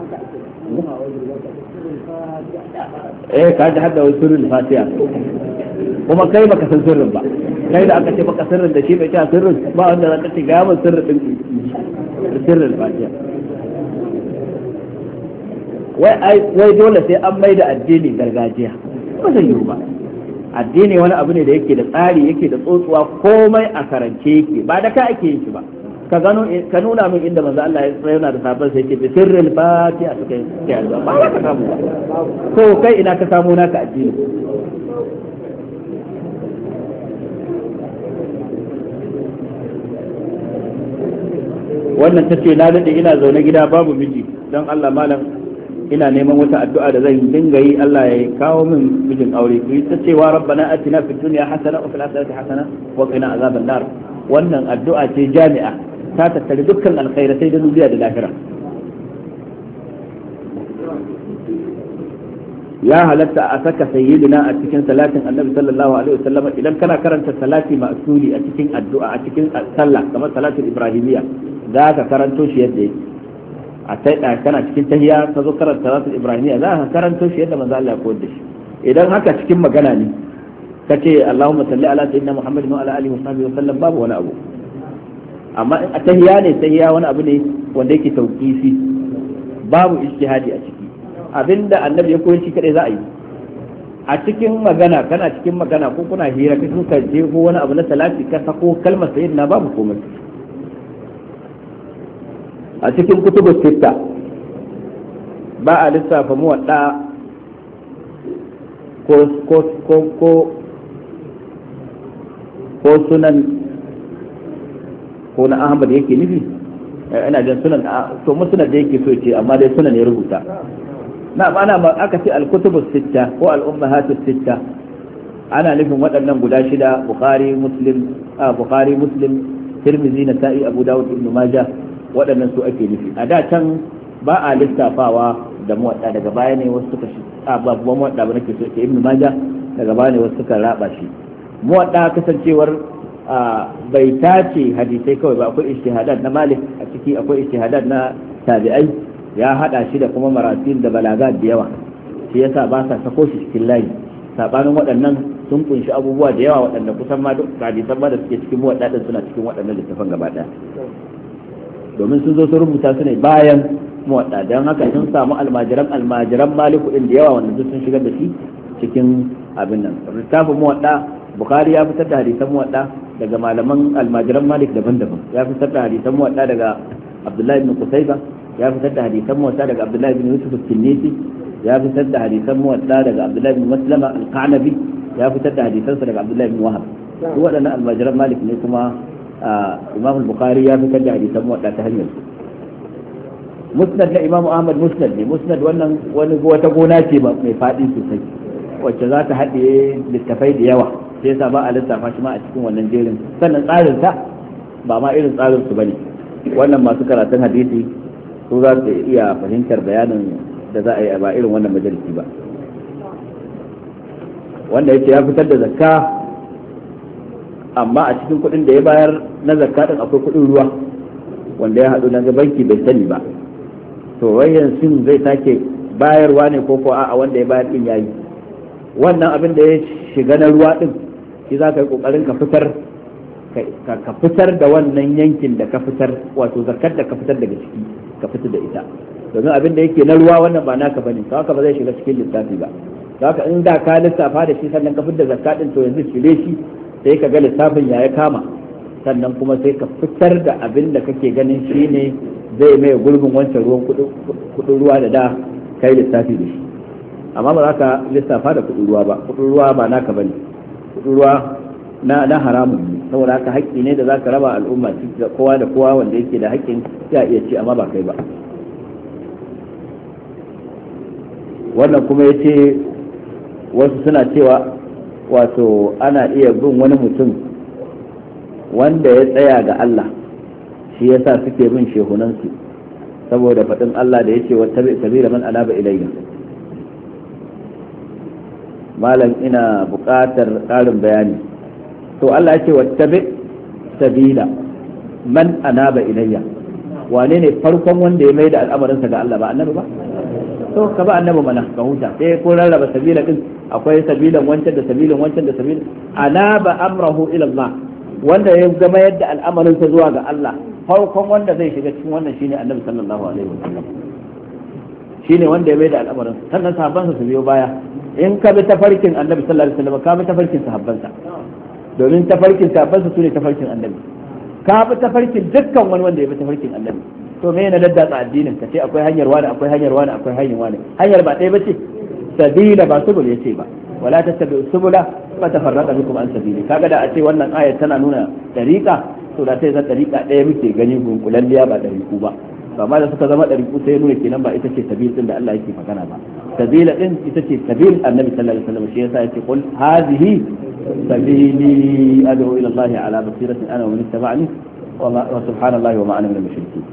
eh ka ji hadda wani sirrin fatiha kuma kai baka san sirrin ba kai da aka ce baka sirrin da shi bai ta sirrin ba wanda za ka ce ga yawan sirrin din sirrin fatiha wai dole sai an mai da addini gargajiya ba zai yiwu ba addini wani abu ne da yake da tsari yake da tsotsuwa komai a karance yake ba da ka ake yin shi ba ka gano ka nuna min inda manzo Allah ya tsaya da sabon sai yake bi sirril fatiha suka yi ba ka samu ba to kai ina ka samu naka addini wannan tace na dade ina zaune gida babu miji dan Allah malam ina neman wata addu'a da zan dinga yi Allah ya kawo min mijin aure ku ta cewa rabbana atina fid dunya hasana wa fil akhirati hasana wa qina azaban nar wannan addu'a ce jami'a ta tattare dukkan alkhairatai da duniya da lahira ya halatta a saka sayyidina a cikin salatin annabi sallallahu alaihi wasallam idan kana karanta salati ma'suli a cikin addu'a a cikin sallah kamar salatul ibrahimiyya za ka karanto shi yadda yake a sai da kana cikin tahiyya ka zo karanta salatul ibrahimiyya za ka karanto shi yadda manzo Allah ya koyar da shi idan haka cikin magana ne kace Allahumma salli ala sayyidina Muhammadin wa ala alihi wa sahbihi wa sallam babu wani abu amma in a tahiyya ne tahiyya wani abu ne wanda yake tauqifi babu ijtihadi a ciki abinda annabi ya koyi shi kadai za a yi a cikin magana kana cikin magana ko kuna hira kai kuka je ko wani abu na salati ka sako kalmar sayyidina babu komai a cikin kutubu sitta ba a lissafa muwadda ko ko ko ko ko sunan ko na Ahmad yake nufi ina jin sunan to musnad da yake so ce amma dai sunan ya rubuta na ana aka ce al-kutubu sitta ko al-ummahatu sitta ana nufin waɗannan guda shida bukhari muslim a bukhari muslim tirmidhi nasa'i abu dawud ibn majah waɗannan su ake nufi a da can ba a lissafawa da muwadda daga baya ne wasu suka shi a babban muwadda ba nake so ke ibn majah daga baya ne wasu suka raba shi muwadda kasancewar bai tace hadisai kawai ba akwai ijtihadat na malik a ciki akwai ijtihadat na tabi'ai ya hada shi da kuma marasil da balagat da yawa shi yasa ba sa sako shi cikin layi sabanin waɗannan sun kunshi abubuwa da yawa waɗanda kusan ma duk hadisan ma da suke cikin muwadda din suna cikin waɗannan littafan gaba ɗaya domin sun zo sun rubuta su ne bayan muwadda don haka sun samu almajiran almajiran maliku din da yawa wanda duk sun shigar da shi cikin abin nan littafin muwadda bukhari ya fitar da hadisan muwadda daga malaman almajiran malik daban-daban ya fitar da hadisan muwadda daga abdullahi ibn qutayba ya fitar da hadisan muwadda daga abdullahi ibn yusuf al-tinnisi ya fitar da hadisan muwadda daga abdullahi ibn maslama al-qanabi ya fitar da hadisan sa daga abdullahi ibn wahab duk waɗannan almajiran malik ne kuma imam al-bukhari ya fitar da hadisan muwadda ta hanyar musnad na imam ahmad musnad ne musnad wannan wani wata gona ce ba mai faɗi sosai wacce za ta haɗe littafai da yawa sai yasa ba a lissafa shi ma a cikin wannan jerin sannan tsarin ta ba ma irin tsarin su bane wannan masu karatun hadisi su za su iya fahimtar bayanin da za a yi ba irin wannan majalisi ba wanda yake ya fitar da zakka amma a cikin kuɗin da ya bayar na zakka din akwai kuɗin ruwa wanda ya haɗu na banki bai sani ba, to wayan sun zai sake bayarwa ne ko ko a wanda ya bayar din yayi wannan abin da ya shiga na ruwa din shi za ka yi kokarin ka fitar ka fitar da wannan yankin da ka fitar, wato zakkar da ka fitar daga ciki ka fitar da ita, domin abin da yake na ruwa wannan ba naka bane, to haka ba zai shiga cikin lissafi ba. to haka in da ka lissafa da shi sannan ka fitar da zakka din, to yanzu shire shi sai ka ga lissafin ya ya kama, sannan kuma sai ka fitar da abin da kake ganin shi ne zai mai gurbin wancan ruwan kudin ruwa da da kai lissafi da shi. amma ba za ka lissafa da kudin ruwa ba, kudin ruwa ba naka bane, kudin ruwa na na haramun ne, saboda haka haƙƙi ne da za ka raba al'umma da kowa da kowa wanda yake da haƙƙin ya iya ci, amma ba kai ba. wannan kuma yace wasu suna cewa wato ana iya bin wani mutum wanda ya tsaya ga Allah, shi yasa suke bin shehunansu saboda faɗin Allah da yace wattabi sabila man anaba ilayya. malam ina buƙatar ƙarin bayani. to Allah yace wattabi sabila man anaba ilayya, wane ne farkon wanda ya mai da al'amarinsa ga Allah, ba annabi ba? to ka ba annabi mana ka huta, sai ko rarraba sabila din akwai sabilan wancan da sabilan wancan da sabilan. anaba amrahu ila Allah, wanda ya gama yadda al'amarin sa zuwa ga Allah, farkon wanda zai shiga cikin wannan shine annabi sallallahu alaihi wasallam, shine wanda ya mai da al'amarin, sannan sahabbansa su biyo baya. in ka bi tafarkin annabi sallallahu alaihi wasallam ka bi tafarkin sahabbansa, domin tafarkin sahabbansa sune tafarkin annabi, ka bi tafarkin dukkan wani wanda ya bi tafarkin annabi. to me yana daddatsa addinin ka ce akwai hanyar wani akwai hanyar wani akwai hanyar wani, hanyar ba ɗaya bace, sabila ba subul yace ba, wala tattabi'u subula fa tafarraqa bikum an sabili. kaga da a ce wannan ayar tana nuna dariqa, to da sai zan dariqa ɗaya muke gani gunkulalliya ba dariku ba, amma da suka zama dariku sai nuna kenan ba ita ce sabil din da Allah yake magana ba. sabila din ita ce sabil annabi sallallahu alaihi wasallam, shi yasa yace qul hadhihi sabili ad'u ila Allah ala basiratin ana wa man ittaba'ani wa subhanallahi wa ma ana minal mushrikeen.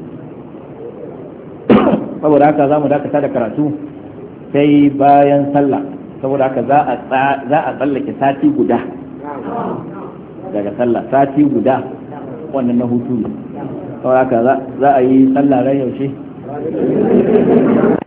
saboda haka za mu dakata da karatu sai bayan sallah, saboda haka za a tsallake sati guda daga sallah, sati guda wannan na hutu ne, saboda haka za a yi sallah ran yaushe